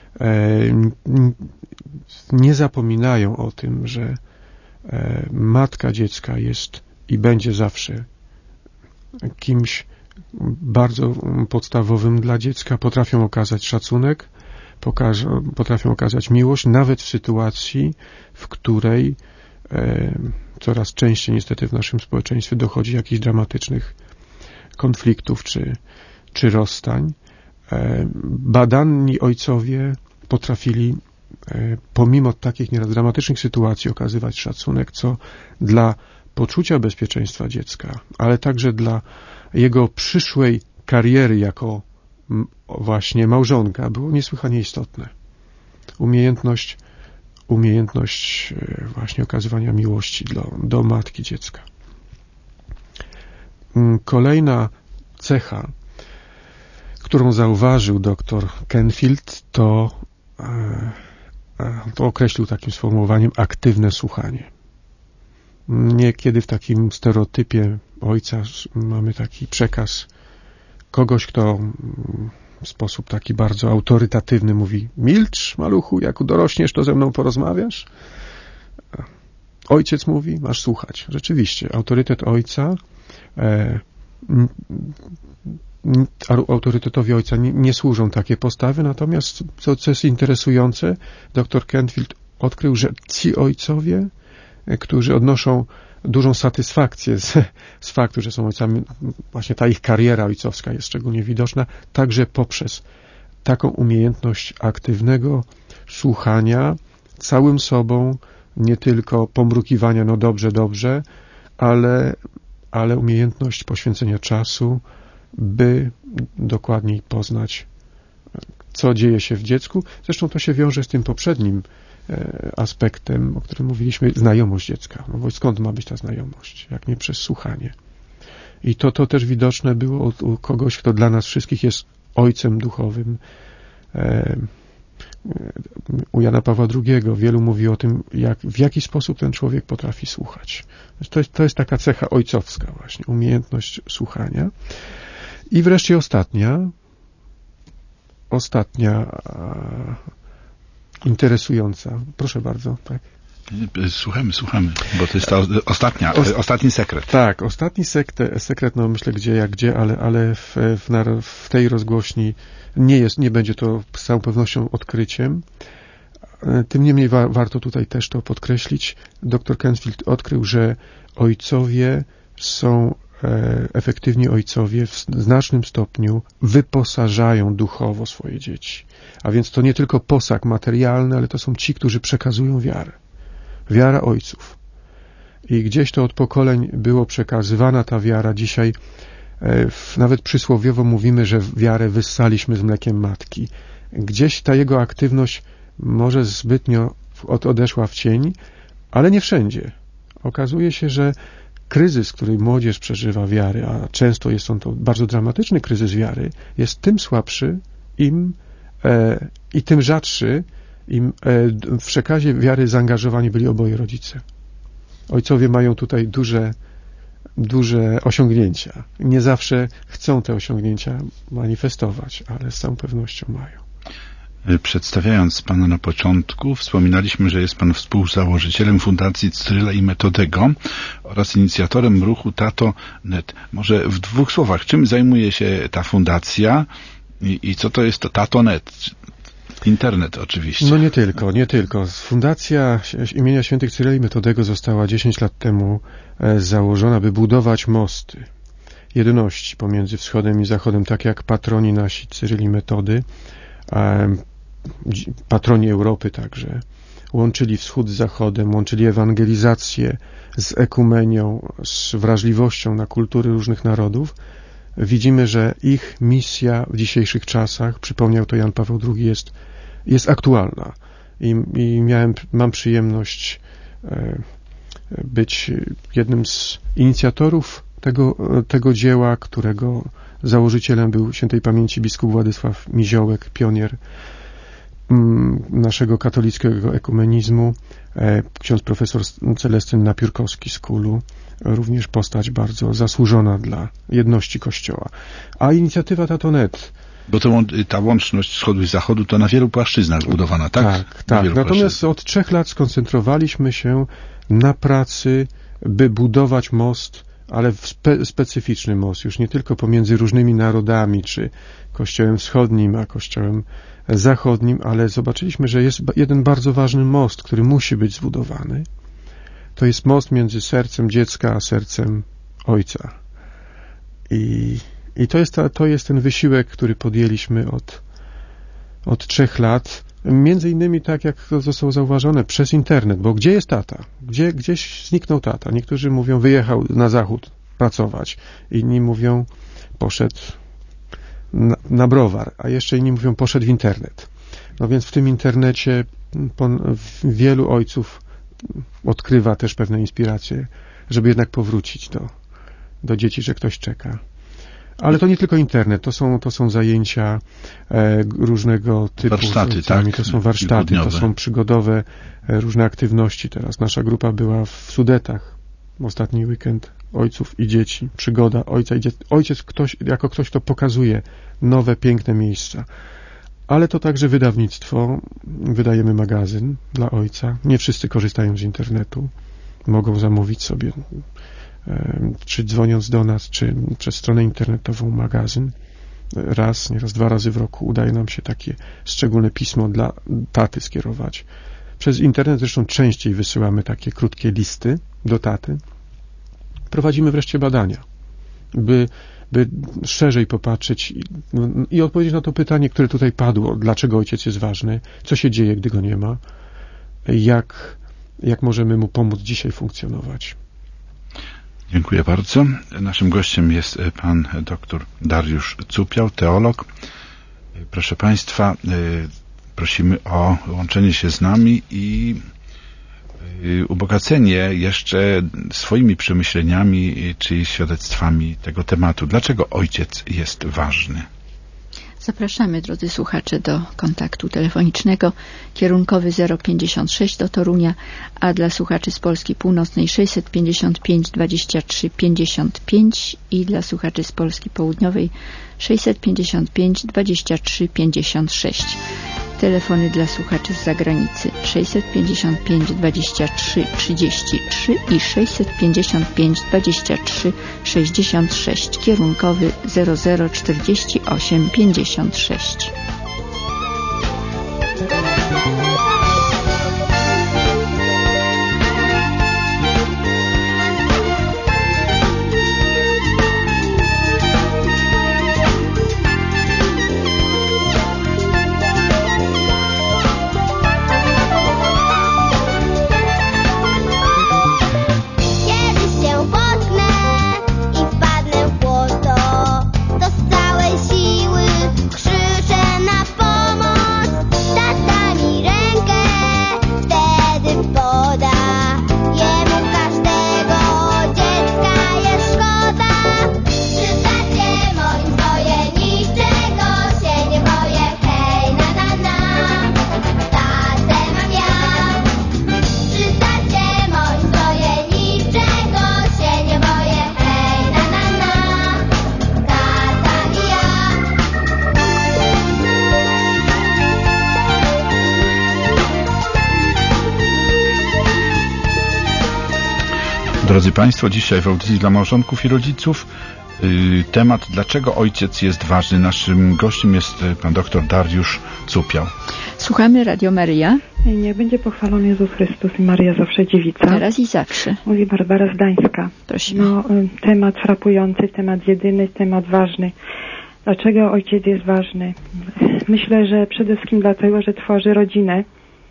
nie zapominają o tym, że matka dziecka jest i będzie zawsze kimś bardzo podstawowym dla dziecka. Potrafią okazać szacunek, potrafią okazać miłość, nawet w sytuacji, w której coraz częściej niestety w naszym społeczeństwie dochodzi jakichś dramatycznych konfliktów czy rozstań. Badani ojcowie potrafili pomimo takich nieraz dramatycznych sytuacji okazywać szacunek, co dla poczucia bezpieczeństwa dziecka, ale także dla jego przyszłej kariery jako właśnie małżonka było niesłychanie istotne. Umiejętność właśnie okazywania miłości do matki dziecka. Kolejna cecha, którą zauważył dr Canfield, to określił takim sformułowaniem aktywne słuchanie. Niekiedy w takim stereotypie ojca mamy taki przekaz kogoś, kto w sposób taki bardzo autorytatywny mówi: milcz, maluchu, jak dorośniesz, to ze mną porozmawiasz. Ojciec mówi: masz słuchać. Rzeczywiście, autorytet ojca, autorytetowi ojca nie służą takie postawy, natomiast co jest interesujące, dr Canfield odkrył, że ci ojcowie, którzy odnoszą dużą satysfakcję z faktu, że są ojcami, właśnie ta ich kariera ojcowska jest szczególnie widoczna, także poprzez taką umiejętność aktywnego słuchania całym sobą, nie tylko pomrukiwania, no dobrze, ale umiejętność poświęcenia czasu, by dokładniej poznać, co dzieje się w dziecku. Zresztą to się wiąże z tym poprzednim aspektem, o którym mówiliśmy, znajomość dziecka. No bo skąd ma być ta znajomość, jak nie przez słuchanie? I to też widoczne było u kogoś, kto dla nas wszystkich jest ojcem duchowym. U Jana Pawła II wielu mówi o tym, w jaki sposób ten człowiek potrafi słuchać. To jest taka cecha ojcowska właśnie, umiejętność słuchania. I wreszcie ostatnia interesująca. Proszę bardzo, tak. Słuchamy, bo to jest ta ostatni sekret. Tak, ostatni sekret, no myślę gdzie jak gdzie, ale w tej rozgłośni nie będzie to z całą pewnością odkryciem. Tym niemniej warto tutaj też to podkreślić. Dr Canfield odkrył, że ojcowie są efektywni ojcowie w znacznym stopniu wyposażają duchowo swoje dzieci. A więc to nie tylko posag materialny, ale to są ci, którzy przekazują wiarę. Wiara ojców. I gdzieś to od pokoleń było przekazywana ta wiara. Dzisiaj nawet przysłowiowo mówimy, że wiarę wyssaliśmy z mlekiem matki. Gdzieś ta jego aktywność może zbytnio odeszła w cień, ale nie wszędzie. Okazuje się, że kryzys, który młodzież przeżywa wiary, a często jest on to bardzo dramatyczny kryzys wiary, jest tym słabszy i tym rzadszy, im w przekazie wiary zaangażowani byli oboje rodzice. Ojcowie mają tutaj duże osiągnięcia. Nie zawsze chcą te osiągnięcia manifestować, ale z całą pewnością mają. Przedstawiając Pana na początku, wspominaliśmy, że jest Pan współzałożycielem Fundacji Cyryla i Metodego oraz inicjatorem ruchu Tato.net. Może w 2 słowach, czym zajmuje się ta fundacja i co to jest to Tato.net? Internet oczywiście. No nie tylko. Fundacja imienia świętych Cyryla i Metodego została 10 lat temu założona, by budować mosty jedności pomiędzy wschodem i zachodem, tak jak patroni nasi Cyryl i Metody, patroni Europy także, łączyli wschód z zachodem, łączyli ewangelizację z ekumenią, z wrażliwością na kultury różnych narodów. Widzimy, że ich misja w dzisiejszych czasach, przypomniał to Jan Paweł II, jest aktualna. I mam przyjemność być jednym z inicjatorów tego dzieła, którego założycielem był świętej pamięci biskup Władysław Miziołek, pionier naszego katolickiego ekumenizmu, ksiądz profesor Celestyn Napiórkowski z KUL-u, również postać bardzo zasłużona dla jedności Kościoła. A inicjatywa Tato.net. Bo ta łączność wschodu i zachodu to na wielu płaszczyznach zbudowana, tak? Tak. Natomiast od 3 lat skoncentrowaliśmy się na pracy, by budować most, ale specyficzny most, już nie tylko pomiędzy różnymi narodami, czy Kościołem Wschodnim, a Kościołem Zachodnim, ale zobaczyliśmy, że jest jeden bardzo ważny most, który musi być zbudowany. to jest most między sercem dziecka a sercem ojca. I to jest ten wysiłek, który podjęliśmy od 3 lat. Między innymi, tak jak to zostało zauważone, przez internet, bo gdzie jest tata? Gdzieś zniknął tata. Niektórzy mówią, wyjechał na zachód pracować. Inni mówią, poszedł na browar, a jeszcze inni mówią, poszedł w internet. No więc w tym internecie wielu ojców odkrywa też pewne inspiracje, żeby jednak powrócić do dzieci, że ktoś czeka. Ale to nie tylko internet, to są zajęcia różnego typu. Warsztaty, tak? To są warsztaty, to są przygodowe różne aktywności. Teraz nasza grupa była w Sudetach w ostatni weekend ojców i dzieci. Przygoda ojca i dzieci. Ojciec jako ktoś, kto pokazuje nowe, piękne miejsca. Ale to także wydawnictwo. Wydajemy magazyn dla ojca. Nie wszyscy korzystają z internetu. Mogą zamówić sobie, czy dzwoniąc do nas, czy przez stronę internetową magazyn. Raz, nieraz 2 razy w roku udaje nam się takie szczególne pismo dla taty skierować. Przez internet zresztą częściej wysyłamy takie krótkie listy do taty. Prowadzimy wreszcie badania, by szerzej popatrzeć i odpowiedzieć na to pytanie, które tutaj padło. Dlaczego ojciec jest ważny? Co się dzieje, gdy go nie ma? Jak możemy mu pomóc dzisiaj funkcjonować? Dziękuję bardzo. Naszym gościem jest pan dr Dariusz Cupiał, teolog. Proszę państwa, prosimy o łączenie się z nami i ubogacenie jeszcze swoimi przemyśleniami czy świadectwami tego tematu. Dlaczego ojciec jest ważny? Zapraszamy, drodzy słuchacze, do kontaktu telefonicznego kierunkowy 056 do Torunia, a dla słuchaczy z Polski Północnej 655 23 55 i dla słuchaczy z Polski Południowej 655 23 56. Telefony dla słuchaczy z zagranicy 655 23 33 i 655 23 66, kierunkowy 0048 56. Drodzy Państwo, dzisiaj w audycji dla małżonków i rodziców temat, dlaczego ojciec jest ważny. Naszym gościem jest pan dr Dariusz Cupiał. Słuchamy Radio Maryja. Niech będzie pochwalony Jezus Chrystus i Maryja zawsze dziewica. Teraz i zawsze. Mówi Barbara Zdańska. Prosimy. Temat frapujący, temat jedyny, temat ważny. Dlaczego ojciec jest ważny? Myślę, że przede wszystkim dlatego, że tworzy rodzinę,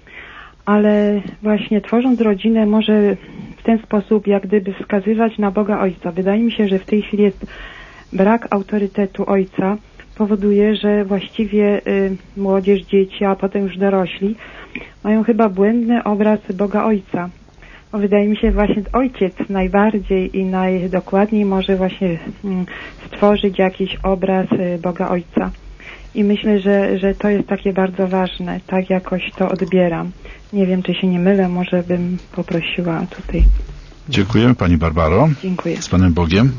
ale właśnie tworząc rodzinę może w ten sposób jak gdyby wskazywać na Boga Ojca. Wydaje mi się, że w tej chwili jest brak autorytetu Ojca, powoduje, że właściwie młodzież, dzieci, a potem już dorośli mają chyba błędny obraz Boga Ojca. Bo wydaje mi się właśnie Ojciec najbardziej i najdokładniej może właśnie stworzyć jakiś obraz Boga Ojca. I myślę, że to jest takie bardzo ważne. Tak jakoś to odbieram. Nie wiem, czy się nie mylę, może bym poprosiła tutaj. Dziękujemy Pani Barbaro. Dziękuję. Z Panem Bogiem.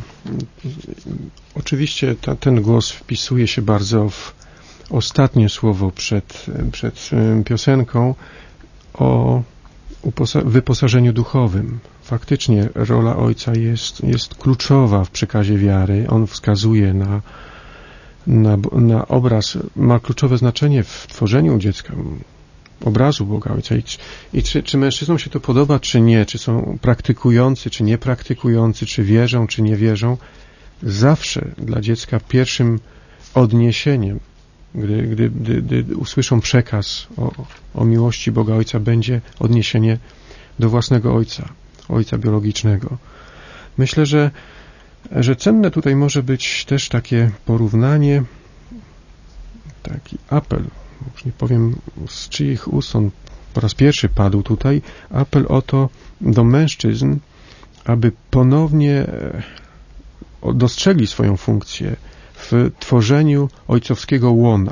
Oczywiście ten głos wpisuje się bardzo w ostatnie słowo przed piosenką o wyposażeniu duchowym. Faktycznie rola ojca jest kluczowa w przekazie wiary. On wskazuje na obraz, ma kluczowe znaczenie w tworzeniu dziecka. obrazu Boga Ojca. I czy mężczyznom się to podoba, czy nie, czy są praktykujący, czy niepraktykujący, czy wierzą, czy nie wierzą, zawsze dla dziecka pierwszym odniesieniem, gdy usłyszą przekaz o miłości Boga Ojca, będzie odniesienie do własnego ojca biologicznego. Myślę, że cenne tutaj może być też takie porównanie, taki apel, już nie powiem z czyich ust on po raz pierwszy padł tutaj, apel o to do mężczyzn, aby ponownie dostrzegli swoją funkcję w tworzeniu ojcowskiego łona.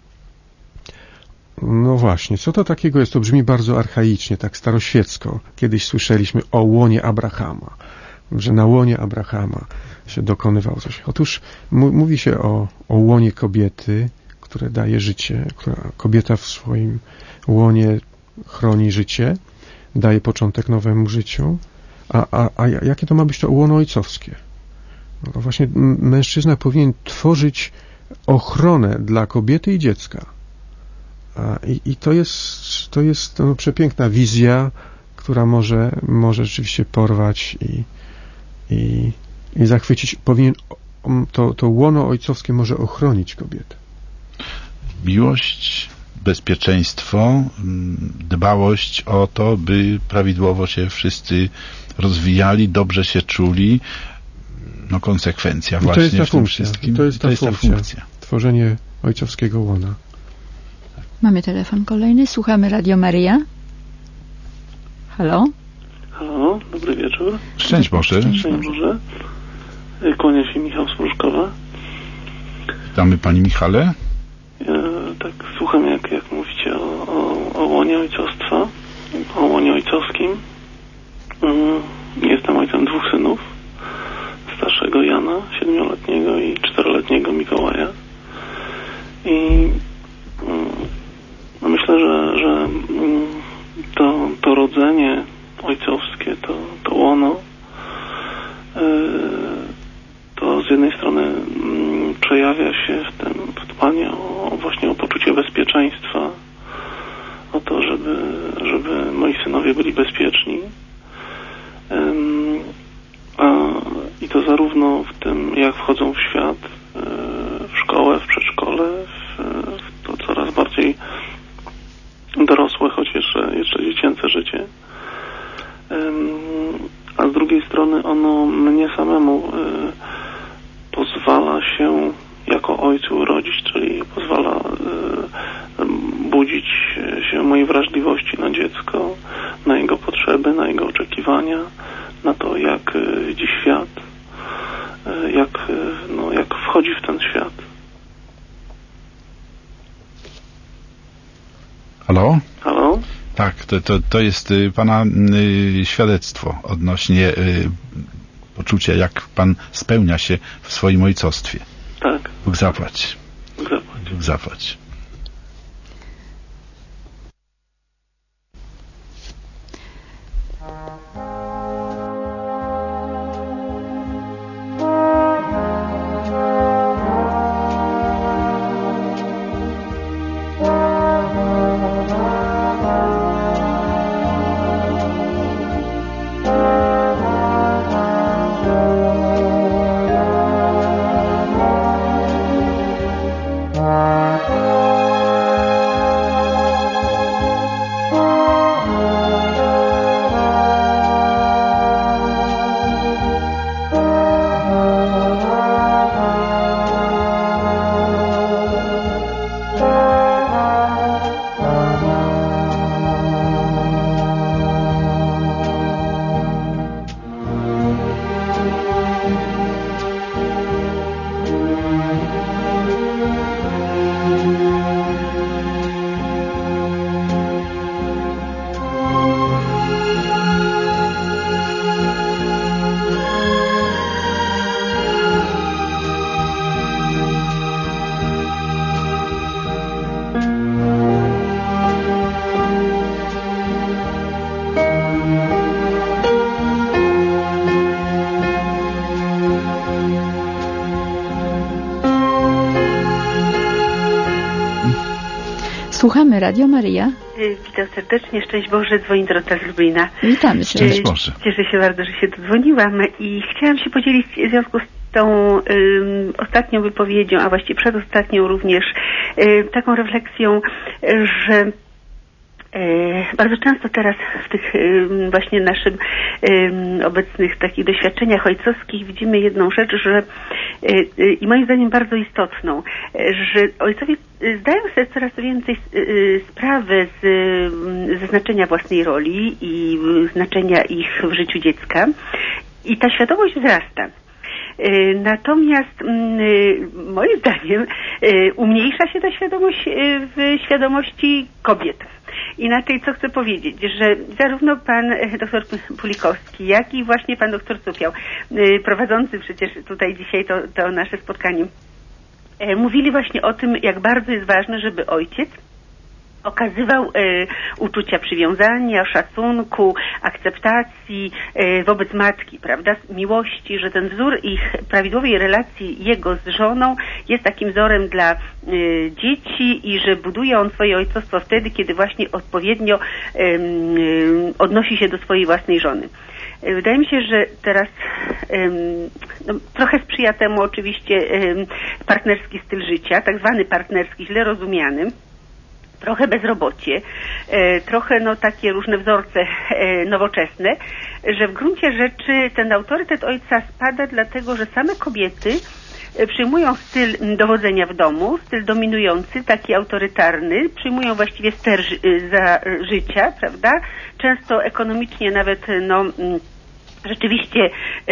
No właśnie, co to takiego jest? To brzmi bardzo archaicznie, tak staroświecko. Kiedyś słyszeliśmy o łonie Abrahama, że na łonie Abrahama się dokonywało coś. Otóż mówi się o łonie kobiety, które daje życie, która kobieta w swoim łonie chroni życie, daje początek nowemu życiu. A jakie to ma być to łono ojcowskie? No właśnie mężczyzna powinien tworzyć ochronę dla kobiety i dziecka. I to jest przepiękna wizja, która może rzeczywiście porwać i zachwycić. To łono ojcowskie może ochronić kobietę. Miłość, bezpieczeństwo, dbałość o to, by prawidłowo się wszyscy rozwijali, dobrze się czuli, konsekwencja właśnie w tym wszystkim. To jest ta funkcja. Tworzenie ojcowskiego łona. Mamy telefon kolejny. Słuchamy Radio Maryja. Halo? Halo, dobry wieczór. Szczęść Boże. Szczęść Boże. Kłania się Michał z Pruszkowa. Witamy Pani Michale. Tak słucham, jak mówicie o łonie ojcostwa, o łonie ojcowskim. Jestem ojcem 2 synów. Starszego Jana, 7-letniego i 4-letniego Mikołaja. I myślę, że to rodzenie ojcowskie, to łono, to z jednej strony przejawia się w dbaniu właśnie o poczucie bezpieczeństwa, o to, żeby moi synowie byli bezpieczni. I to zarówno w tym, jak wchodzą w świat, w szkołę, w przedszkole, w to coraz bardziej dorosłe, choć jeszcze dziecięce życie. A z drugiej strony ono mnie samemu pozwala się jako ojcu urodzić, czyli pozwala budzić się mojej wrażliwości na dziecko, na jego potrzeby, na jego oczekiwania, na to, jak widzi świat, jak wchodzi w ten świat. Halo? Halo? Tak, to jest Pana świadectwo odnośnie poczucia, jak Pan spełnia się w swoim ojcostwie. Tak. Bóg zapłać. Bóg zapłać. Bóg zapłać. Słuchamy Radio Maryja. Witam serdecznie, szczęść Boże, dzwoni Dorota z Lublina. Witamy Szczęść Boże. Cieszę się bardzo, że się dodzwoniłam i chciałam się podzielić w związku z tą ostatnią wypowiedzią, a właściwie przedostatnią również, taką refleksją, że bardzo często teraz w tych właśnie naszym obecnych takich doświadczeniach ojcowskich widzimy jedną rzecz, że i moim zdaniem bardzo istotną, że ojcowie zdają sobie coraz więcej sprawę ze znaczenia własnej roli i znaczenia ich w życiu dziecka i ta świadomość wzrasta. Natomiast moim zdaniem umniejsza się ta świadomość w świadomości kobiet. Inaczej, co chcę powiedzieć, że zarówno pan doktor Pulikowski, jak i właśnie pan doktor Cupiał, prowadzący przecież tutaj dzisiaj to nasze spotkanie, mówili właśnie o tym, jak bardzo jest ważne, żeby ojciec okazywał uczucia przywiązania, szacunku, akceptacji wobec matki, prawda, miłości, że ten wzór ich prawidłowej relacji jego z żoną jest takim wzorem dla dzieci i że buduje on swoje ojcostwo wtedy, kiedy właśnie odpowiednio odnosi się do swojej własnej żony. Wydaje mi się, że teraz trochę sprzyja temu oczywiście partnerski styl życia, tak zwany partnerski, źle rozumiany, trochę bezrobocie, trochę takie różne wzorce nowoczesne, że w gruncie rzeczy ten autorytet ojca spada dlatego, że same kobiety przyjmują styl dowodzenia w domu, styl dominujący, taki autorytarny, przyjmują właściwie ster za życia, prawda? Często ekonomicznie nawet rzeczywiście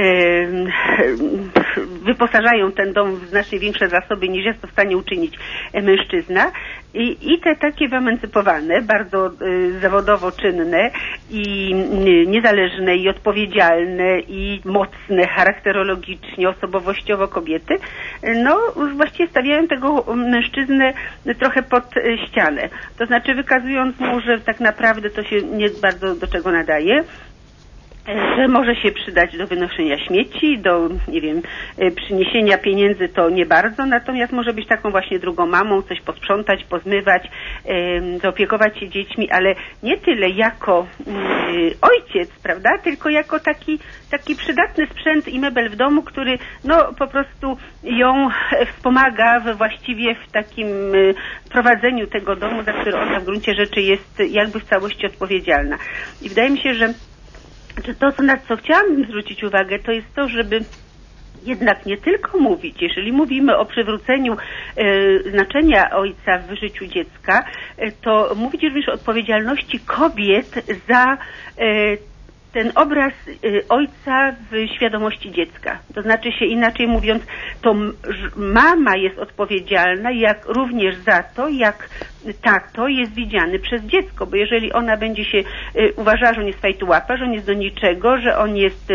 wyposażają ten dom w znacznie większe zasoby niż jest to w stanie uczynić mężczyzna i te takie wyemancypowane, bardzo zawodowo czynne i niezależne i odpowiedzialne i mocne charakterologicznie, osobowościowo kobiety, właściwie stawiają tego mężczyznę trochę pod ścianę. To znaczy wykazując mu, że tak naprawdę to się nie bardzo do czego nadaje, że może się przydać do wynoszenia śmieci, do, przyniesienia pieniędzy to nie bardzo, natomiast może być taką właśnie drugą mamą, coś posprzątać, pozmywać, zaopiekować się dziećmi, ale nie tyle jako ojciec, prawda, tylko jako taki przydatny sprzęt i mebel w domu, który po prostu ją wspomaga właściwie w takim prowadzeniu tego domu, za który ona w gruncie rzeczy jest jakby w całości odpowiedzialna. I wydaje mi się, że to, na co chciałam zwrócić uwagę, to jest to, żeby jednak nie tylko mówić, jeżeli mówimy o przywróceniu znaczenia ojca w życiu dziecka, to mówić również o odpowiedzialności kobiet za ten obraz ojca w świadomości dziecka. To znaczy się inaczej mówiąc, to mama jest odpowiedzialna również za to, jak tato jest widziany przez dziecko, bo jeżeli ona będzie się uważała, że on jest fajtułapa, że on jest do niczego, że on jest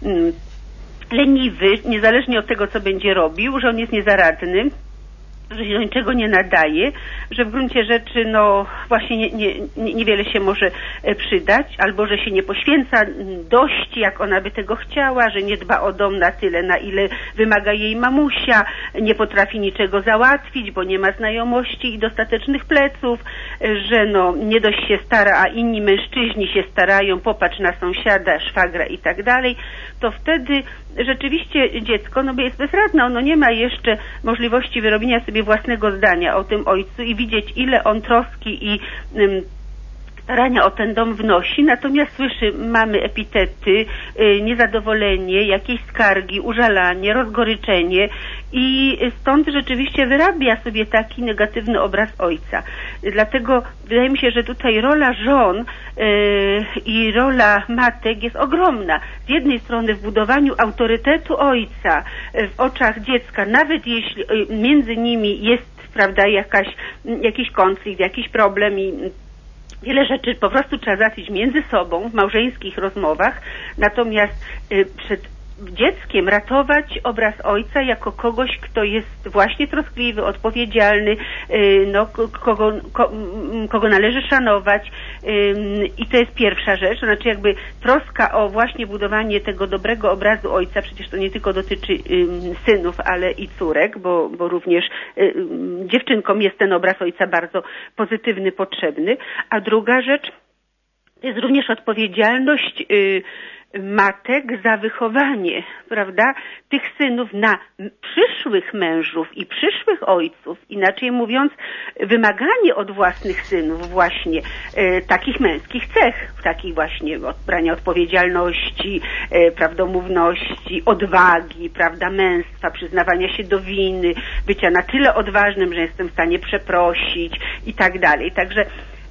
leniwy, niezależnie od tego, co będzie robił, że on jest niezaradny, że się do niczego nie nadaje, że w gruncie rzeczy właśnie niewiele się może przydać, albo że się nie poświęca dość, jak ona by tego chciała, że nie dba o dom na tyle, na ile wymaga jej mamusia, nie potrafi niczego załatwić, bo nie ma znajomości i dostatecznych pleców, że nie dość się stara, a inni mężczyźni się starają, popatrz na sąsiada, szwagra i tak dalej, to wtedy rzeczywiście dziecko jest bezradne, ono nie ma jeszcze możliwości wyrobienia sobie własnego zdania o tym ojcu i widzieć, ile on troski i starania o ten dom wnosi, natomiast słyszy mamy epitety, niezadowolenie, jakieś skargi, użalanie, rozgoryczenie i stąd rzeczywiście wyrabia sobie taki negatywny obraz ojca. Dlatego wydaje mi się, że tutaj rola żon i rola matek jest ogromna. Z jednej strony w budowaniu autorytetu ojca w oczach dziecka, nawet jeśli między nimi jest, prawda, jakiś konflikt, jakiś problem i wiele rzeczy po prostu trzeba załatwić między sobą w małżeńskich rozmowach, natomiast przed dzieckiem ratować obraz ojca jako kogoś, kto jest właśnie troskliwy, odpowiedzialny, kogo należy szanować, i to jest pierwsza rzecz, to znaczy jakby troska o właśnie budowanie tego dobrego obrazu ojca, przecież to nie tylko dotyczy synów, ale i córek, bo również dziewczynkom jest ten obraz ojca bardzo pozytywny, potrzebny. A druga rzecz to jest również odpowiedzialność matek za wychowanie, prawda, tych synów na przyszłych mężów i przyszłych ojców. Inaczej mówiąc, wymaganie od własnych synów właśnie takich męskich cech, takich właśnie brania odpowiedzialności, prawdomówności, odwagi, prawda, męstwa, przyznawania się do winy, bycia na tyle odważnym, że jestem w stanie przeprosić i tak dalej. Także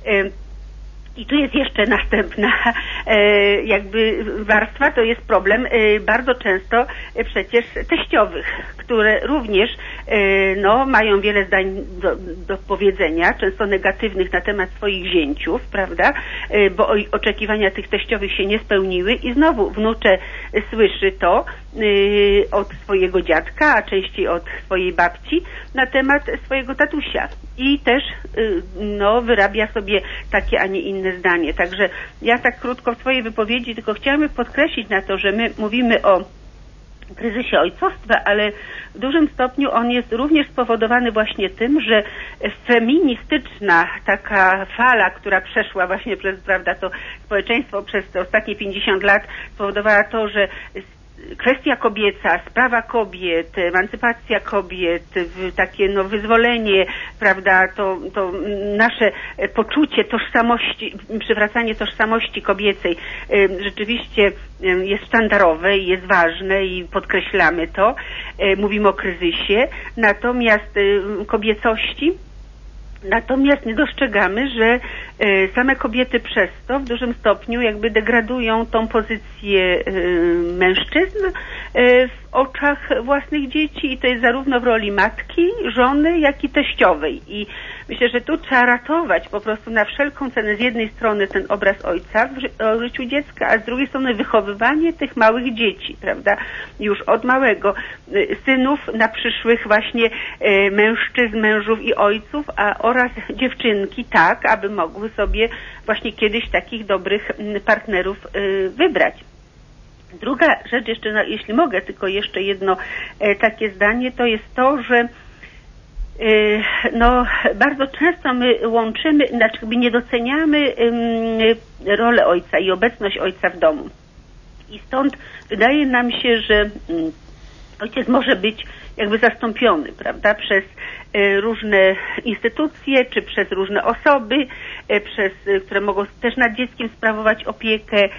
i tu jest jeszcze następna jakby warstwa, to jest problem bardzo często przecież teściowych, które również mają wiele zdań do powiedzenia, często negatywnych na temat swoich zięciów, prawda, bo oczekiwania tych teściowych się nie spełniły i znowu wnucze słyszy to od swojego dziadka, a częściej od swojej babci na temat swojego tatusia i też wyrabia sobie takie, a nie inne zdanie. Także ja tak krótko w swojej wypowiedzi tylko chciałam podkreślić na to, że my mówimy o kryzysie ojcostwa, ale w dużym stopniu on jest również spowodowany właśnie tym, że feministyczna taka fala, która przeszła właśnie przez, prawda, to społeczeństwo przez te ostatnie 50 lat spowodowała to, że kwestia kobieca, sprawa kobiet, emancypacja kobiet, takie wyzwolenie, prawda, to nasze poczucie tożsamości, przywracanie tożsamości kobiecej rzeczywiście jest sztandarowe i jest ważne i podkreślamy to. Mówimy o kryzysie, natomiast kobiecości. Natomiast nie dostrzegamy, że same kobiety przez to w dużym stopniu jakby degradują tą pozycję mężczyzn w oczach własnych dzieci i to jest zarówno w roli matki, żony, jak i teściowej. I myślę, że tu trzeba ratować po prostu na wszelką cenę z jednej strony ten obraz ojca w życiu dziecka, a z drugiej strony wychowywanie tych małych dzieci, prawda, już od małego, synów na przyszłych właśnie mężczyzn, mężów i ojców, oraz dziewczynki, tak, aby mogły sobie właśnie kiedyś takich dobrych partnerów wybrać. Druga rzecz jeszcze, jeśli mogę, tylko jeszcze jedno takie zdanie, to jest to, że bardzo często my łączymy, znaczy nie doceniamy rolę ojca i obecność ojca w domu. I stąd wydaje nam się, że ojciec może być jakby zastąpiony, prawda, przez różne instytucje, czy przez różne osoby, które mogą też nad dzieckiem sprawować opiekę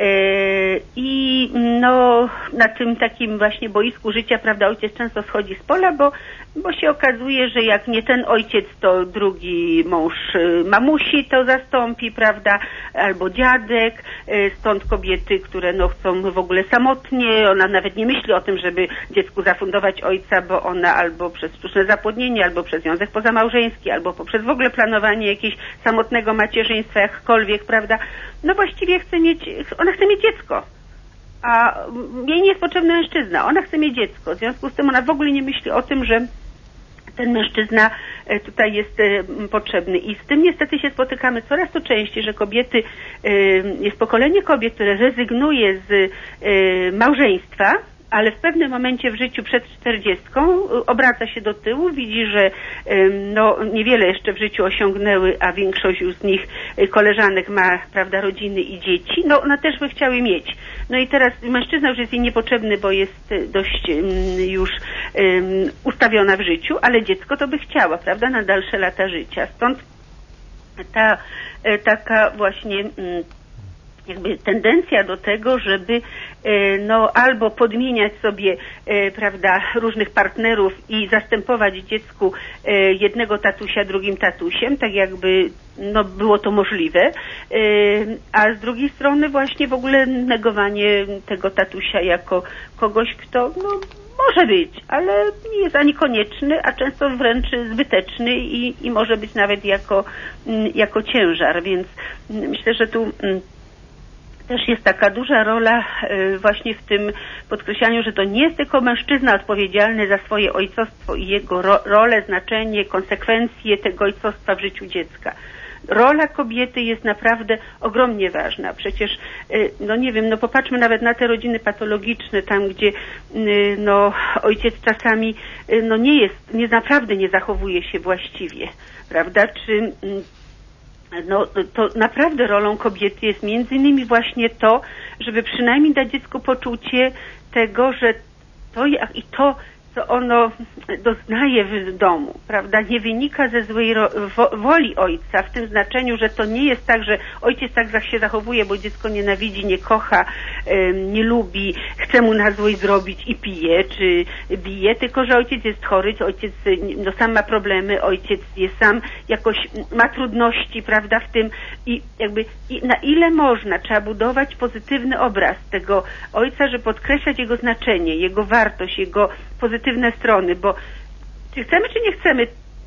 i na tym takim właśnie boisku życia, prawda, ojciec często schodzi z pola, bo się okazuje, że jak nie ten ojciec, to drugi mąż mamusi to zastąpi, prawda, albo dziadek, stąd kobiety, które chcą w ogóle samotnie, ona nawet nie myśli o tym, żeby dziecku zafundować ojca, bo ona albo przez sztuczne zapłodnienie, albo przez związek pozamałżeński, albo poprzez w ogóle planowanie jakiegoś samotnego macierzyństwa, jakkolwiek, prawda, właściwie ona chce mieć dziecko. A jej nie jest potrzebny mężczyzna, ona chce mieć dziecko, w związku z tym ona w ogóle nie myśli o tym, że ten mężczyzna tutaj jest potrzebny i z tym niestety się spotykamy coraz to częściej, że kobiety, jest pokolenie kobiet, które rezygnuje z małżeństwa, ale w pewnym momencie w życiu przed 40 obraca się do tyłu, widzi, że niewiele jeszcze w życiu osiągnęły, a większość już z nich koleżanek ma, prawda, rodziny i dzieci, one też by chciały mieć. I teraz mężczyzna już jest jej niepotrzebny, bo jest dość już ustawiona w życiu, ale dziecko to by chciała, prawda, na dalsze lata życia. Stąd ta taka właśnie jakby tendencja do tego, żeby albo podmieniać sobie, prawda, różnych partnerów i zastępować dziecku jednego tatusia drugim tatusiem, tak jakby było to możliwe, a z drugiej strony właśnie w ogóle negowanie tego tatusia jako kogoś, kto może być, ale nie jest ani konieczny, a często wręcz zbyteczny i może być nawet jako ciężar, więc myślę, że tu też jest taka duża rola właśnie w tym podkreślaniu, że to nie jest tylko mężczyzna odpowiedzialny za swoje ojcostwo i jego rolę, znaczenie, konsekwencje tego ojcostwa w życiu dziecka. Rola kobiety jest naprawdę ogromnie ważna. Przecież, no nie wiem, no popatrzmy nawet na te rodziny patologiczne, tam gdzie no ojciec czasami no nie naprawdę nie zachowuje się właściwie, prawda? Czy no to naprawdę rolą kobiety jest między innymi właśnie to, żeby przynajmniej dać dziecku poczucie tego, że to, co ono doznaje w domu, prawda, nie wynika ze złej woli ojca, w tym znaczeniu, że to nie jest tak, że ojciec tak się zachowuje, bo dziecko nienawidzi, nie kocha, nie lubi, chce mu na złość zrobić i pije, czy bije, tylko że ojciec jest chory, ojciec no, sam ma problemy, ojciec jest sam jakoś ma trudności, prawda, w tym i jakby na ile można, trzeba budować pozytywny obraz tego ojca, żeby podkreślać jego znaczenie, jego wartość, jego pozytywne strony, bo czy chcemy, czy nie chcemy,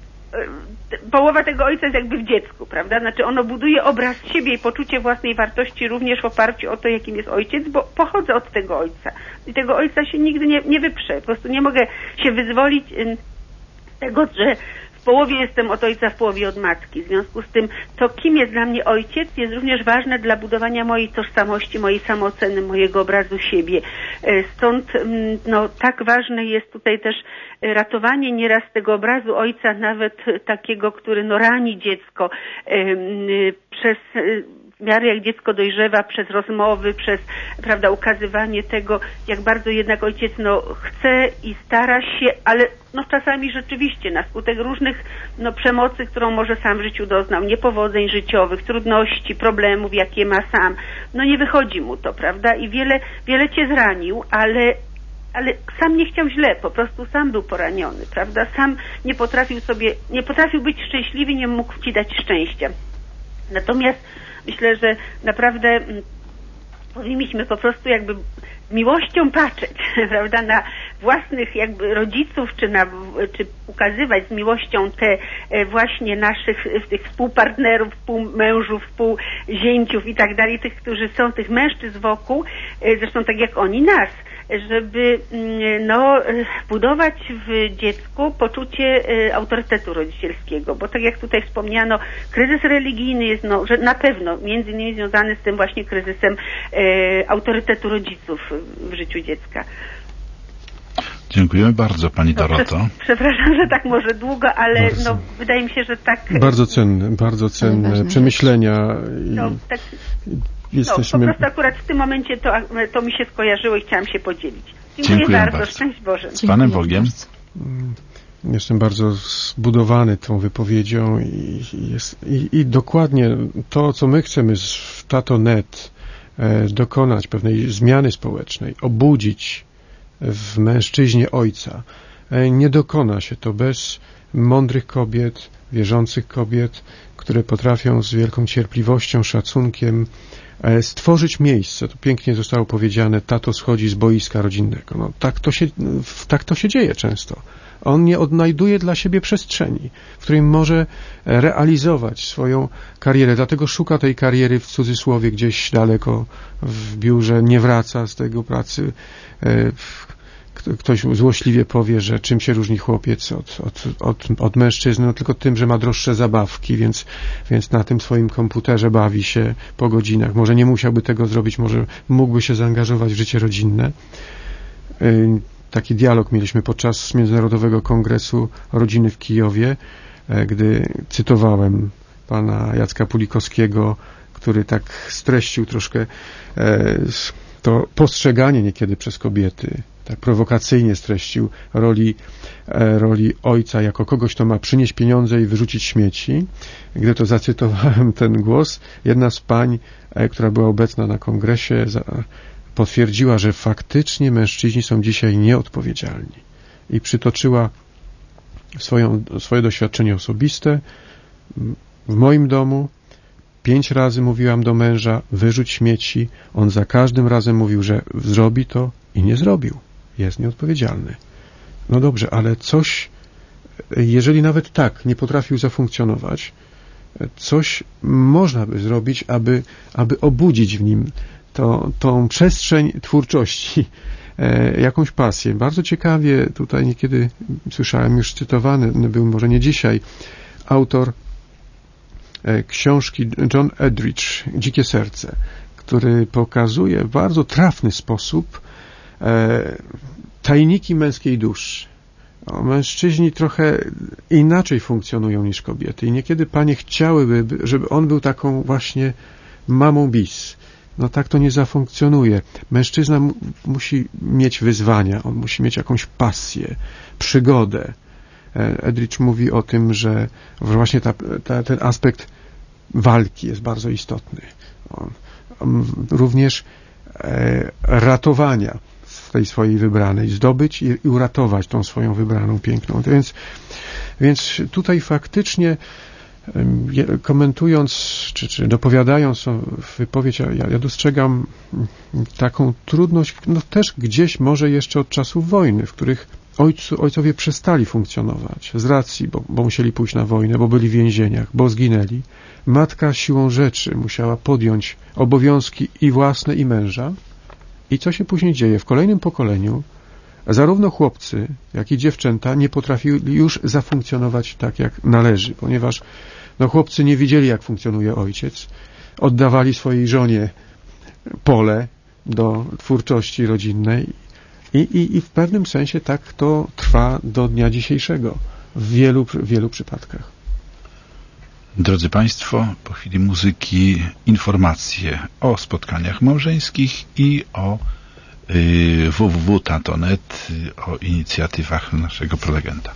połowa tego ojca jest jakby w dziecku, prawda? Znaczy ono buduje obraz siebie i poczucie własnej wartości również w oparciu o to, jakim jest ojciec, bo pochodzę od tego ojca i tego ojca się nigdy nie wyprze. Po prostu nie mogę się wyzwolić z tego, że w połowie jestem od ojca, w połowie od matki. W związku z tym to, kim jest dla mnie ojciec, jest również ważne dla budowania mojej tożsamości, mojej samooceny, mojego obrazu siebie. Stąd no, tak ważne jest tutaj też ratowanie nieraz tego obrazu ojca, nawet takiego, który no, rani dziecko przez w miarę jak dziecko dojrzewa, przez rozmowy, przez, prawda, ukazywanie tego, jak bardzo jednak ojciec no, chce i stara się, ale no, czasami rzeczywiście na skutek różnych no, przemocy, którą może sam w życiu doznał, niepowodzeń życiowych, trudności, problemów, jakie ma sam, no nie wychodzi mu to, prawda, i wiele cię zranił, ale sam nie chciał źle, po prostu sam był poraniony, prawda, sam nie potrafił być szczęśliwy, nie mógł ci dać szczęścia. Natomiast myślę, że naprawdę powinniśmy po prostu jakby z miłością patrzeć, prawda, na własnych jakby rodziców, czy ukazywać z miłością te właśnie naszych tych współpartnerów, współmężów, współzięciów i tak dalej, tych, którzy są, tych mężczyzn wokół, zresztą tak jak oni nas, żeby no, budować w dziecku poczucie autorytetu rodzicielskiego, bo tak jak tutaj wspomniano, kryzys religijny jest no, że na pewno między innymi związany z tym właśnie kryzysem autorytetu rodziców w życiu dziecka. Dziękujemy bardzo, pani Doroto. Przepraszam, że tak może długo, ale no, wydaje mi się, że tak... Bardzo cenne przemyślenia. No, tak, jesteśmy... po prostu akurat w tym momencie to mi się skojarzyło i chciałam się podzielić. Dziękuję bardzo. Szczęść Boże. Z Panem Bogiem. Jestem bardzo zbudowany tą wypowiedzią i dokładnie to, co my chcemy w Tato.net dokonać pewnej zmiany społecznej, obudzić w mężczyźnie ojca. Nie dokona się to bez mądrych kobiet, wierzących kobiet, które potrafią z wielką cierpliwością, szacunkiem stworzyć miejsce. To pięknie zostało powiedziane, tato schodzi z boiska rodzinnego. No, tak to się dzieje często. On nie odnajduje dla siebie przestrzeni, w której może realizować swoją karierę. Dlatego szuka tej kariery w cudzysłowie gdzieś daleko w biurze, nie wraca z tego pracy. Ktoś złośliwie powie, że czym się różni chłopiec od mężczyzny, no tylko tym, że ma droższe zabawki, więc na tym swoim komputerze bawi się po godzinach. Może nie musiałby tego zrobić, może mógłby się zaangażować w życie rodzinne. Taki dialog mieliśmy podczas Międzynarodowego Kongresu Rodziny w Kijowie, gdy cytowałem pana Jacka Pulikowskiego, który tak streścił troszkę to postrzeganie niekiedy przez kobiety, tak prowokacyjnie streścił roli ojca jako kogoś, kto ma przynieść pieniądze i wyrzucić śmieci. Gdy to zacytowałem ten głos, jedna z pań, która była obecna na kongresie, potwierdziła, że faktycznie mężczyźni są dzisiaj nieodpowiedzialni. I przytoczyła swoje doświadczenie osobiste. W moim domu 5 razy mówiłam do męża, wyrzuć śmieci. On za każdym razem mówił, że zrobi to i nie zrobił. Jest nieodpowiedzialny. No dobrze, ale coś, jeżeli nawet tak nie potrafił zafunkcjonować, coś można by zrobić, aby obudzić w nim tą przestrzeń twórczości, jakąś pasję. Bardzo ciekawie tutaj niekiedy słyszałem, już cytowany był, może nie dzisiaj, autor książki John Eldridge, Dzikie serce, który pokazuje w bardzo trafny sposób tajniki męskiej duszy. Mężczyźni trochę inaczej funkcjonują niż kobiety i niekiedy panie chciałyby, żeby on był taką właśnie mamą bis. No tak to nie zafunkcjonuje. Mężczyzna musi mieć wyzwania, on musi mieć jakąś pasję, przygodę. Eldridge mówi o tym, że właśnie ten aspekt walki jest bardzo istotny. Również ratowania tej swojej wybranej, zdobyć i uratować tą swoją wybraną piękną. Więc tutaj faktycznie komentując, czy dopowiadając wypowiedź, ja dostrzegam taką trudność, no też gdzieś może jeszcze od czasów wojny, w których ojcowie przestali funkcjonować z racji, bo musieli pójść na wojnę, bo byli w więzieniach, bo zginęli. Matka siłą rzeczy musiała podjąć obowiązki i własne, i męża. I co się później dzieje? W kolejnym pokoleniu zarówno chłopcy, jak i dziewczęta nie potrafili już zafunkcjonować tak, jak należy, ponieważ chłopcy nie widzieli, jak funkcjonuje ojciec, oddawali swojej żonie pole do twórczości rodzinnej i w pewnym sensie tak to trwa do dnia dzisiejszego w wielu przypadkach. Drodzy Państwo, po chwili muzyki informacje o spotkaniach małżeńskich i o www.tato.net, o inicjatywach naszego prelegenta.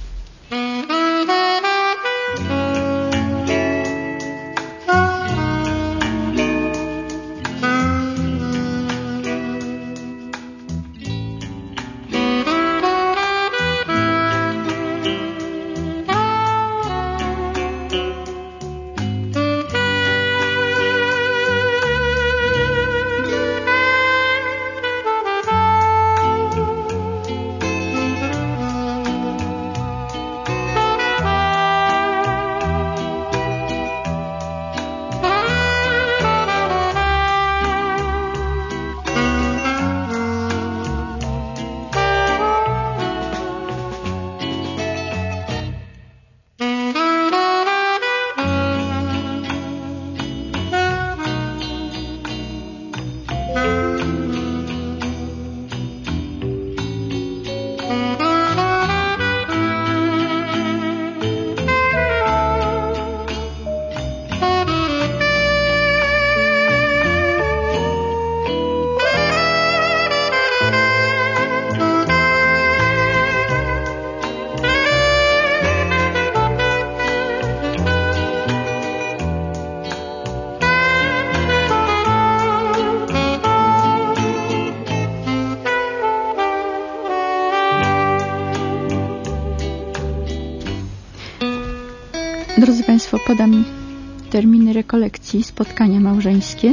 Drodzy Państwo, podam terminy rekolekcji, spotkania małżeńskie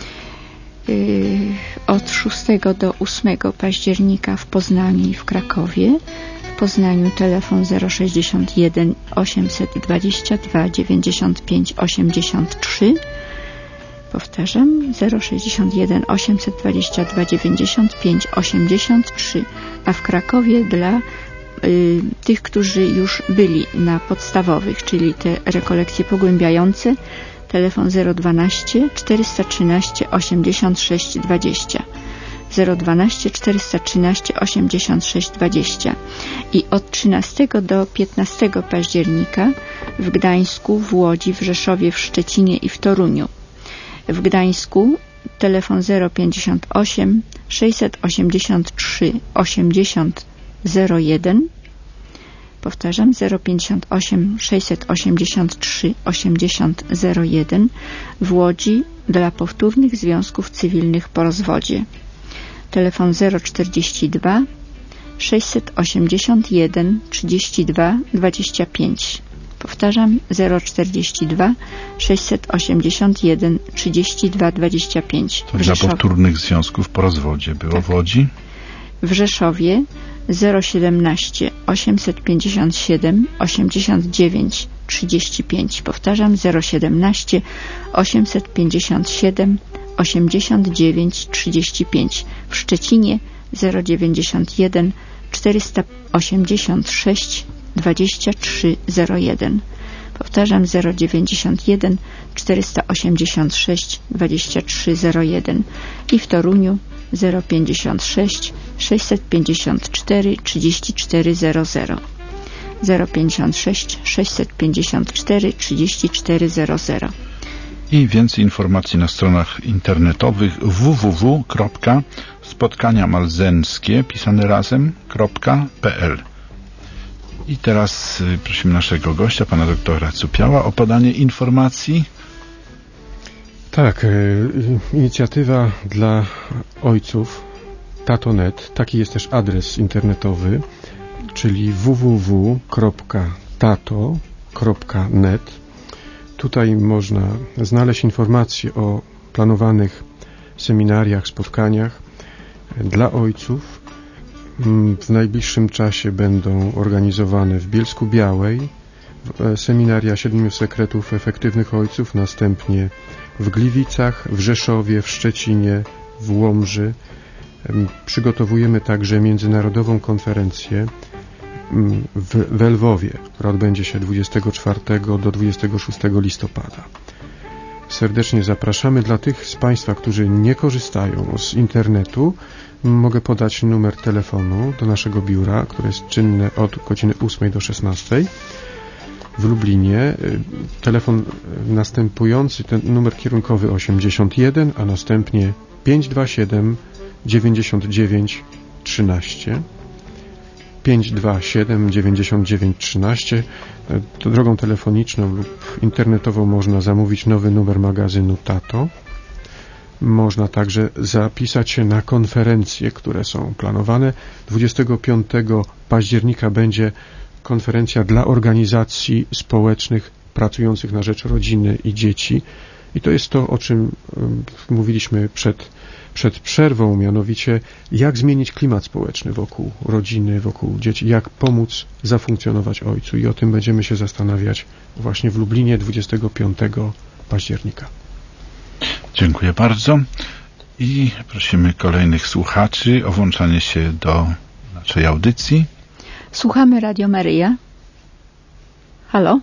od 6 do 8 października w Poznaniu i w Krakowie. W Poznaniu telefon 061 822 95 83. Powtarzam, 061 822 95 83. A w Krakowie dla tych, którzy już byli na podstawowych, czyli te rekolekcje pogłębiające, telefon 012 413 86 20. 012 413 86 20. I od 13 do 15 października w Gdańsku, w Łodzi, w Rzeszowie, w Szczecinie i w Toruniu. W Gdańsku telefon 058 683 80 01. Powtarzam, 058 683 80 01. W Łodzi dla powtórnych związków cywilnych po rozwodzie. Telefon 042 681 32 25. Powtarzam, 042 681 32 25. To dla powtórnych związków po rozwodzie było w Łodzi? W Rzeszowie 017 857 89 35. Powtarzam, 017 857 89 35, w Szczecinie 091 486 2301. Powtarzam, 091 486 2301 i w Toruniu 056 654 3400. 056 654 3400. I więcej informacji na stronach internetowych www.spotkaniamalzeńskie pisane razem.pl. I teraz prosimy naszego gościa, pana doktora Cupiała, o podanie informacji. Tak, inicjatywa dla ojców Tato.net, taki jest też adres internetowy, czyli www.tato.net. Tutaj można znaleźć informacje o planowanych seminariach, spotkaniach dla ojców. W najbliższym czasie będą organizowane w Bielsku-Białej seminaria 7 sekretów efektywnych ojców, następnie w Gliwicach, w Rzeszowie, w Szczecinie, w Łomży. Przygotowujemy także międzynarodową konferencję w Lwowie, która odbędzie się 24 do 26 listopada. Serdecznie zapraszamy. Dla tych z Państwa, którzy nie korzystają z internetu, mogę podać numer telefonu do naszego biura, które jest czynne od godziny 8 do 16 w Lublinie. Telefon następujący, ten numer kierunkowy 81, a następnie 527 99 13. 527 99 13. Drogą telefoniczną lub internetową można zamówić nowy numer magazynu Tato. Można także zapisać się na konferencje, które są planowane. 25 października będzie konferencja dla organizacji społecznych pracujących na rzecz rodziny i dzieci. I to jest to, o czym mówiliśmy przed przerwą, mianowicie jak zmienić klimat społeczny wokół rodziny, wokół dzieci, jak pomóc zafunkcjonować ojcu. I o tym będziemy się zastanawiać właśnie w Lublinie 25 października. Dziękuję bardzo i prosimy kolejnych słuchaczy o włączanie się do naszej audycji. Słuchamy Radio Maryja. Halo?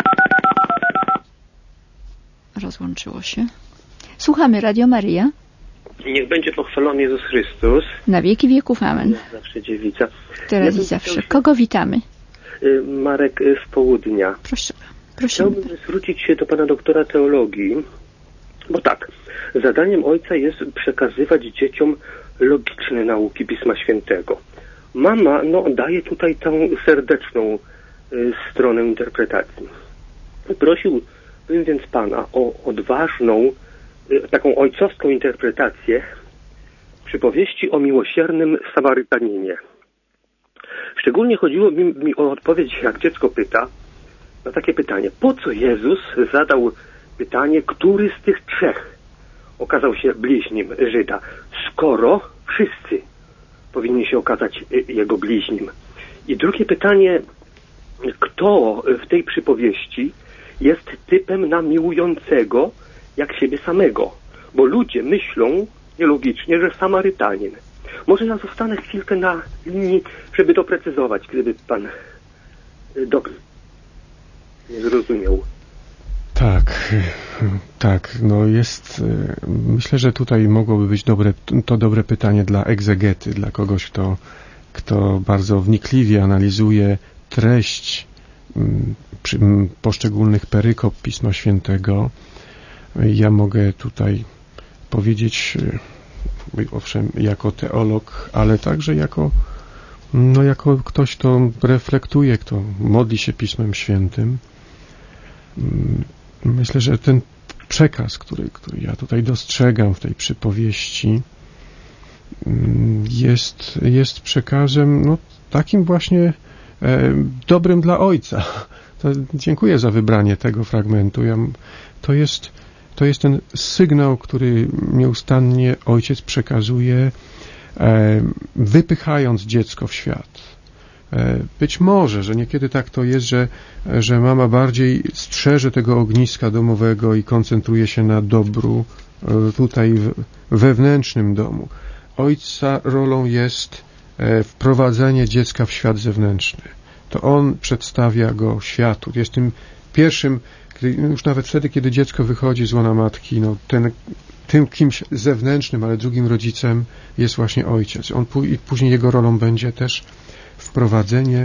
Rozłączyło się. Słuchamy Radio Maryja. Niech będzie pochwalony Jezus Chrystus. Na wieki wieków, amen. Zawsze dziewica. Teraz i zawsze. Kogo witamy? Marek z Południa. Prosimy. Chciałbym zwrócić się do pana doktora teologii, bo tak, zadaniem ojca jest przekazywać dzieciom logiczne nauki Pisma Świętego. Mama, daje tutaj tę serdeczną stronę interpretacji. Prosiłbym więc pana o odważną, taką ojcowską interpretację przypowieści o miłosiernym Samarytaninie. Szczególnie chodziło mi o odpowiedź, jak dziecko pyta, na takie pytanie. Po co Jezus zadał pytanie, który z tych trzech okazał się bliźnim Żyda, skoro wszyscy powinni się okazać jego bliźnim? I drugie pytanie, kto w tej przypowieści jest typem na miłującego jak siebie samego? Bo ludzie myślą nielogicznie, że Samarytanin. Może ja zostanę chwilkę na linii, żeby doprecyzować, gdyby pan doktor nie zrozumiał. Tak, jest, myślę, że tutaj mogłoby być dobre pytanie dla egzegety, dla kogoś, kto bardzo wnikliwie analizuje treść poszczególnych perykop Pisma Świętego. Ja mogę tutaj powiedzieć, owszem, jako teolog, ale także jako ktoś, kto reflektuje, kto modli się Pismem Świętym. Myślę, że ten przekaz, który ja tutaj dostrzegam w tej przypowieści, jest przekazem takim właśnie dobrym dla ojca. Dziękuję za wybranie tego fragmentu. To jest ten sygnał, który nieustannie ojciec przekazuje, wypychając dziecko w świat. Być może, że niekiedy tak to jest, że mama bardziej strzeże tego ogniska domowego i koncentruje się na dobru tutaj wewnętrznym domu. Ojca rolą jest wprowadzenie dziecka w świat zewnętrzny. To on przedstawia go światu. Jest tym pierwszym, już nawet wtedy, kiedy dziecko wychodzi z łona matki, tym kimś zewnętrznym, ale drugim rodzicem jest właśnie ojciec. I później jego rolą będzie też wprowadzenie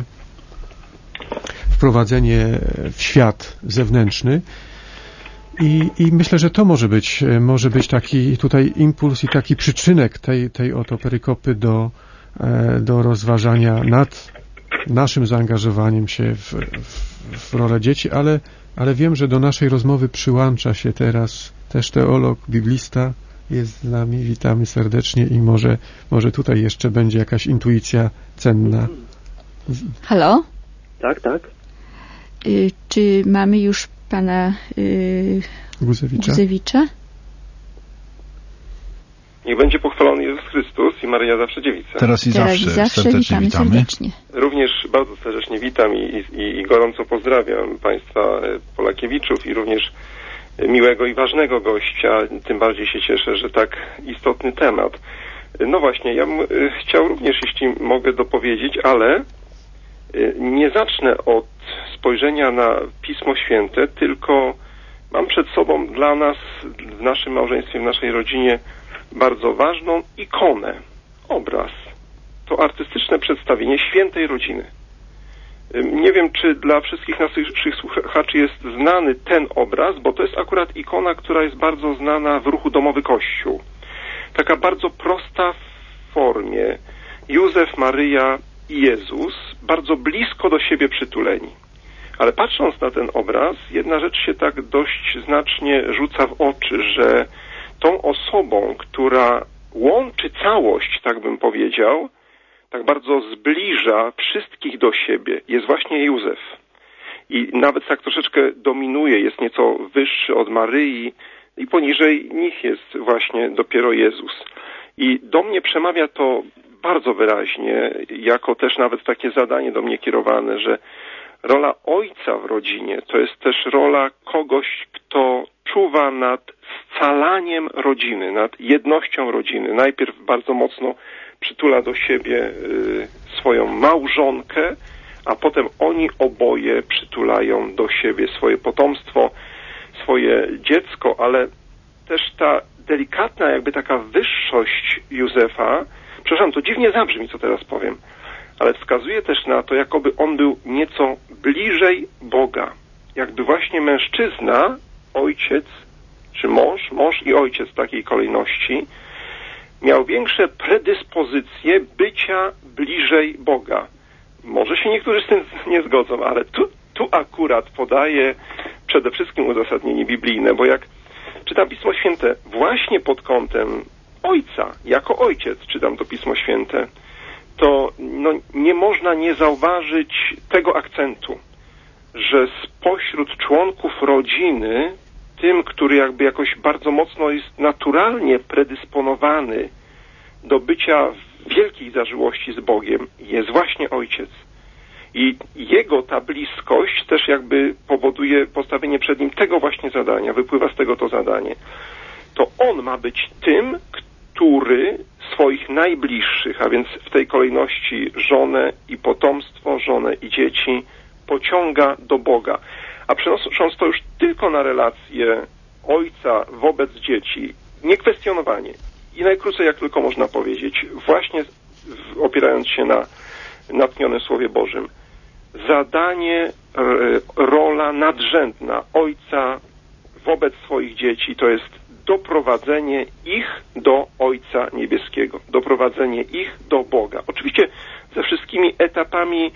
w świat zewnętrzny. I myślę, że to może być taki tutaj impuls i taki przyczynek tej oto perykopy do rozważania nad naszym zaangażowaniem się w rolę dzieci, ale wiem, że do naszej rozmowy przyłącza się teraz też teolog, biblista jest z nami. Witamy serdecznie i może tutaj jeszcze będzie jakaś intuicja cenna. Halo? Tak. Czy mamy już pana Guzewicza? Niech będzie pochwalony Jezus Chrystus i Maryja zawsze dziewica. Teraz i zawsze serdecznie witamy. Serdecznie. Również bardzo serdecznie witam i gorąco pozdrawiam Państwa Polakiewiczów i również miłego i ważnego gościa. Tym bardziej się cieszę, że tak istotny temat. No właśnie, ja bym chciał również, jeśli mogę dopowiedzieć, ale nie zacznę od spojrzenia na Pismo Święte, tylko mam przed sobą dla nas, w naszym małżeństwie, w naszej rodzinie bardzo ważną ikonę, obraz. To artystyczne przedstawienie świętej rodziny. Nie wiem, czy dla wszystkich naszych słuchaczy jest znany ten obraz, bo to jest akurat ikona, która jest bardzo znana w ruchu Domowy Kościół. Taka bardzo prosta w formie. Józef, Maryja i Jezus bardzo blisko do siebie przytuleni. Ale patrząc na ten obraz, jedna rzecz się tak dość znacznie rzuca w oczy, że tą osobą, która łączy całość, tak bym powiedział, tak bardzo zbliża wszystkich do siebie, jest właśnie Józef. I nawet tak troszeczkę dominuje, jest nieco wyższy od Maryi i poniżej nich jest właśnie dopiero Jezus. I do mnie przemawia to bardzo wyraźnie, jako też nawet takie zadanie do mnie kierowane, że rola ojca w rodzinie to jest też rola kogoś, kto czuwa nad scalaniem rodziny, nad jednością rodziny. Najpierw bardzo mocno przytula do siebie swoją małżonkę, a potem oni oboje przytulają do siebie swoje potomstwo, swoje dziecko, ale też ta delikatna jakby taka wyższość Józefa, przepraszam, to dziwnie zabrzmi, co teraz powiem, ale wskazuje też na to, jakoby on był nieco bliżej Boga. Jakby właśnie mężczyzna, ojciec, czy mąż i ojciec w takiej kolejności, miał większe predyspozycje bycia bliżej Boga. Może się niektórzy z tym nie zgodzą, ale tu akurat podaję przede wszystkim uzasadnienie biblijne, bo jak czytam Pismo Święte właśnie pod kątem ojca, jako ojciec czytam to Pismo Święte, to nie można nie zauważyć tego akcentu, że spośród członków rodziny tym, który jakby jakoś bardzo mocno jest naturalnie predysponowany do bycia w wielkiej zażyłości z Bogiem, jest właśnie ojciec. I jego ta bliskość też jakby powoduje postawienie przed nim tego właśnie zadania, wypływa z tego to zadanie. To on ma być tym, który swoich najbliższych, a więc w tej kolejności żonę i potomstwo, żonę i dzieci, pociąga do Boga. A przenosząc to już tylko na relacje ojca wobec dzieci, niekwestionowanie i najkrócej jak tylko można powiedzieć, właśnie opierając się na natchnionym Słowie Bożym, zadanie, rola nadrzędna ojca wobec swoich dzieci to jest doprowadzenie ich do Ojca Niebieskiego, doprowadzenie ich do Boga. Oczywiście ze wszystkimi etapami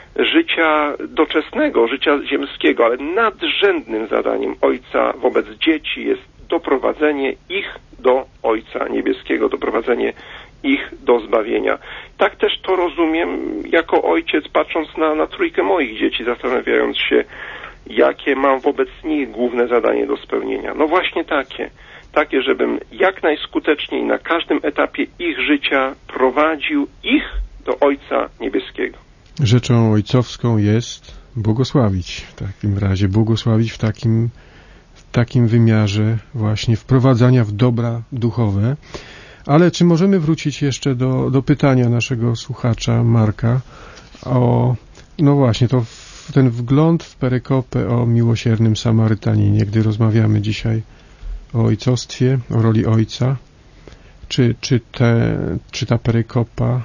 życia doczesnego, życia ziemskiego, ale nadrzędnym zadaniem Ojca wobec dzieci jest doprowadzenie ich do Ojca Niebieskiego, doprowadzenie ich do zbawienia. Tak też to rozumiem jako ojciec, patrząc na trójkę moich dzieci, zastanawiając się, jakie mam wobec nich główne zadanie do spełnienia. No właśnie takie, żebym jak najskuteczniej na każdym etapie ich życia prowadził ich do Ojca Niebieskiego. Rzeczą ojcowską jest błogosławić w takim razie, błogosławić w takim wymiarze właśnie wprowadzania w dobra duchowe. Ale czy możemy wrócić jeszcze do pytania naszego słuchacza Marka o, no właśnie, ten wgląd w perykopę o miłosiernym Samarytaninie, gdy rozmawiamy dzisiaj o ojcostwie, o roli ojca, czy ta perykopa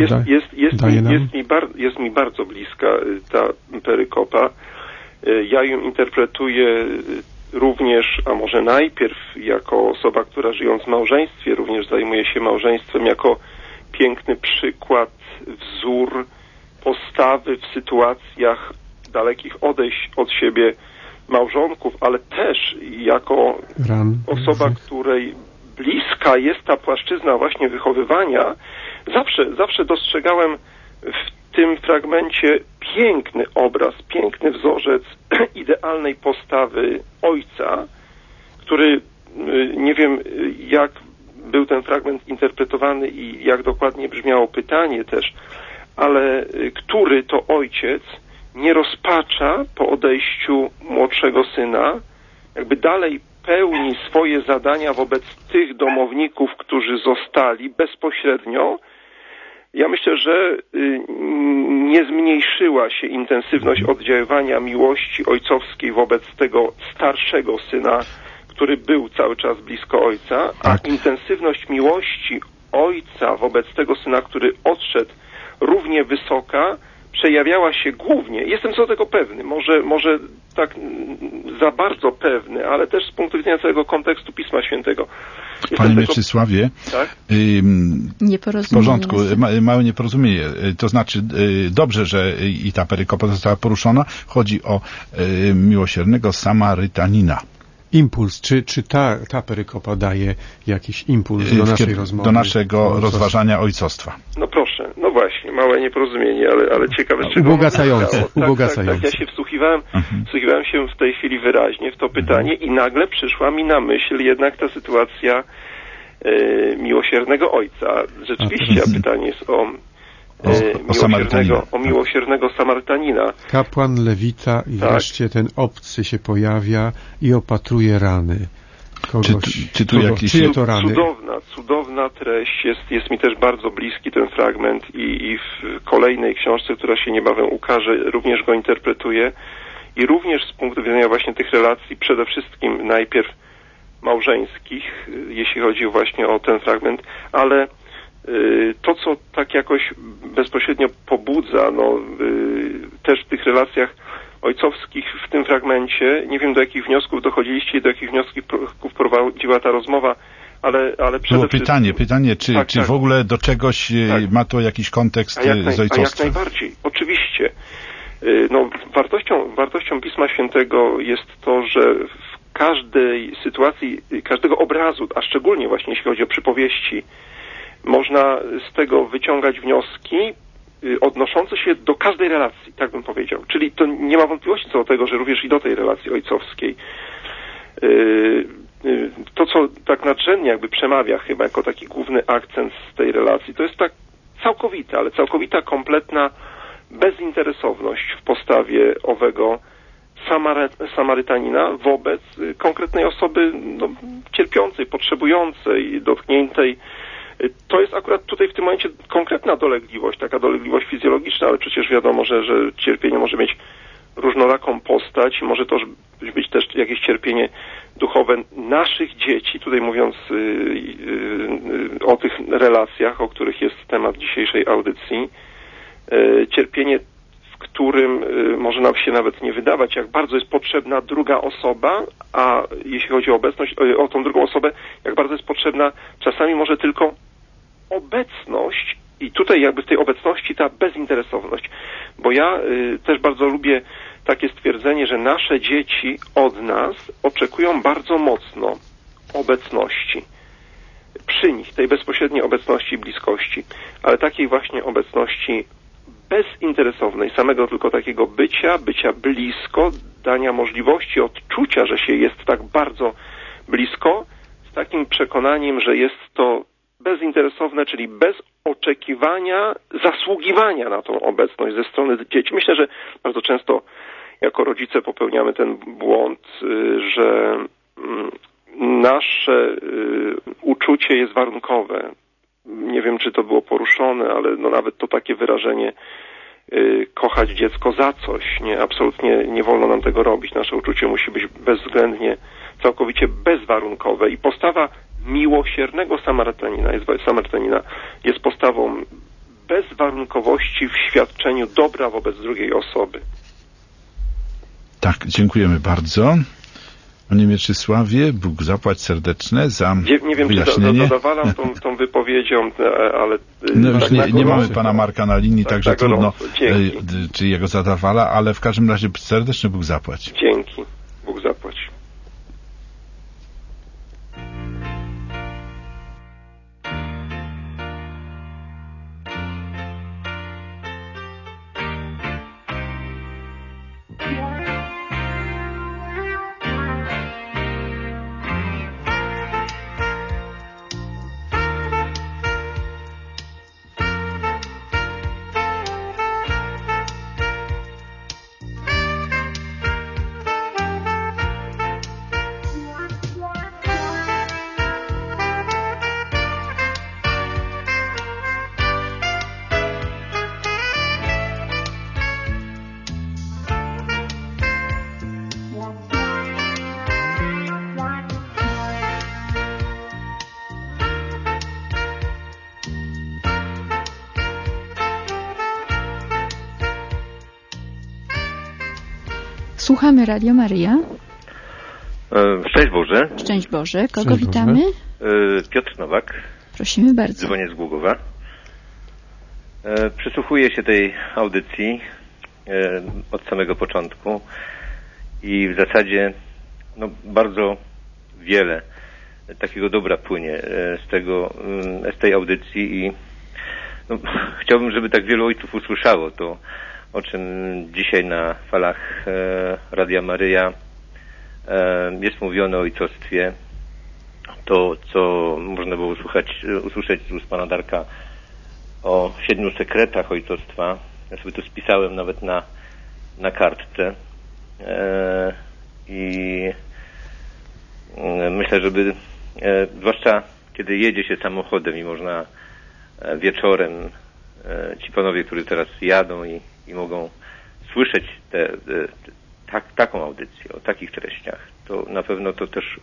jest mi bardzo bliska ta perykopa. Ja ją interpretuję również, a może najpierw jako osoba, która żyjąc w małżeństwie, również zajmuje się małżeństwem, jako piękny przykład, wzór postawy w sytuacjach dalekich odejść od siebie małżonków, ale też jako osoba, której bliska jest ta płaszczyzna właśnie wychowywania. Zawsze dostrzegałem w tym fragmencie piękny obraz, piękny wzorzec idealnej postawy ojca, który, nie wiem jak był ten fragment interpretowany i jak dokładnie brzmiało pytanie też, ale który to ojciec nie rozpacza po odejściu młodszego syna, jakby dalej pełni swoje zadania wobec tych domowników, którzy zostali bezpośrednio. Ja myślę, że nie zmniejszyła się intensywność oddziaływania miłości ojcowskiej wobec tego starszego syna, który był cały czas blisko ojca, a intensywność miłości ojca wobec tego syna, który odszedł, równie wysoka, przejawiała się głównie, jestem co do tego pewny, może tak za bardzo pewny, ale też z punktu widzenia całego kontekstu Pisma Świętego. Panie Mieczysławie, tak? W porządku, małe nieporozumienie. To znaczy, dobrze, że i ta perykopa została poruszona. Chodzi o miłosiernego Samarytanina. Impuls. Czy ta perykopa daje jakiś impuls do naszej rozmowy? Do naszego rozważania ojcostwa. No proszę, no właśnie, małe nieporozumienie, ale ciekawe, czego... Ubogacające. Tak, ja się wsłuchiwałem się w tej chwili wyraźnie w to pytanie i nagle przyszła mi na myśl jednak ta sytuacja miłosiernego ojca. Rzeczywiście, a pytanie jest o miłosiernego Samarytanina. Kapłan Lewita i wreszcie ten obcy się pojawia i opatruje rany kogoś. Czyje to rany? Cudowna treść. Jest mi też bardzo bliski ten fragment i w kolejnej książce, która się niebawem ukaże, również go interpretuję i również z punktu widzenia właśnie tych relacji, przede wszystkim najpierw małżeńskich, jeśli chodzi właśnie o ten fragment, ale to, co tak jakoś bezpośrednio pobudza, też w tych relacjach ojcowskich w tym fragmencie, nie wiem do jakich wniosków dochodziliście i do jakich wniosków prowadziła ta rozmowa, ale przede wszystkim... Pytanie, czy w ogóle do czegoś ma to jakiś kontekst z ojcostwem? A jak najbardziej, oczywiście. Wartością Pisma Świętego jest to, że w każdej sytuacji, każdego obrazu, a szczególnie właśnie jeśli chodzi o przypowieści, można z tego wyciągać wnioski odnoszące się do każdej relacji, tak bym powiedział. Czyli to nie ma wątpliwości co do tego, że również i do tej relacji ojcowskiej. To, co tak nadrzędnie jakby przemawia chyba jako taki główny akcent z tej relacji, to jest tak całkowita, kompletna bezinteresowność w postawie owego Samarytanina wobec konkretnej osoby cierpiącej, potrzebującej, dotkniętej. To jest akurat tutaj w tym momencie konkretna dolegliwość, taka dolegliwość fizjologiczna, ale przecież wiadomo, że cierpienie może mieć różnoraką postać, może to być też jakieś cierpienie duchowe naszych dzieci, tutaj mówiąc o tych relacjach, o których jest temat dzisiejszej audycji. Cierpienie, w którym może nam się nawet nie wydawać, jak bardzo jest potrzebna druga osoba, a jeśli chodzi o obecność, o tą drugą osobę, jak bardzo jest potrzebna czasami może tylko obecność i tutaj jakby w tej obecności ta bezinteresowność. Bo ja też bardzo lubię takie stwierdzenie, że nasze dzieci od nas oczekują bardzo mocno obecności. Przy nich, tej bezpośredniej obecności i bliskości, ale takiej właśnie obecności bezinteresownej, samego tylko takiego bycia blisko, dania możliwości odczucia, że się jest tak bardzo blisko, z takim przekonaniem, że jest to bezinteresowne, czyli bez oczekiwania, zasługiwania na tą obecność ze strony dzieci. Myślę, że bardzo często jako rodzice popełniamy ten błąd, że nasze uczucie jest warunkowe. Nie wiem, czy to było poruszone, ale no nawet to takie wyrażenie kochać dziecko za coś, nie, absolutnie nie wolno nam tego robić. Nasze uczucie musi być bezwzględnie, całkowicie bezwarunkowe i postawa miłosiernego Samarytanina jest postawą bezwarunkowości w świadczeniu dobra wobec drugiej osoby. Tak, dziękujemy bardzo. Panie Mieczysławie, Bóg zapłać serdeczne za nie wiem, wyjaśnienie. czy zadowalam tą wypowiedzią, ale... No już nie mamy pana Marka na linii, także trudno, czy jego zadawala, ale w każdym razie serdeczny Bóg zapłać. Dzięki. Bóg zapłać. Słuchamy Radio Maryja. Szczęść Boże. Szczęść Boże. Kogo witamy? Piotr Nowak. Prosimy bardzo. Dzwonię z Gługowa. Przysłuchuję się tej audycji od samego początku i w zasadzie bardzo wiele takiego dobra płynie z tej audycji i chciałbym, żeby tak wielu ojców usłyszało to, o czym dzisiaj na falach Radia Maryja jest mówione o ojcostwie. To, co można było usłyszeć z ust pana Darka o 7 sekretach ojcostwa. Ja sobie to spisałem nawet na kartce. I myślę, żeby zwłaszcza kiedy jedzie się samochodem i można wieczorem, ci panowie, którzy teraz jadą i mogą słyszeć taką audycję o takich treściach, to na pewno to też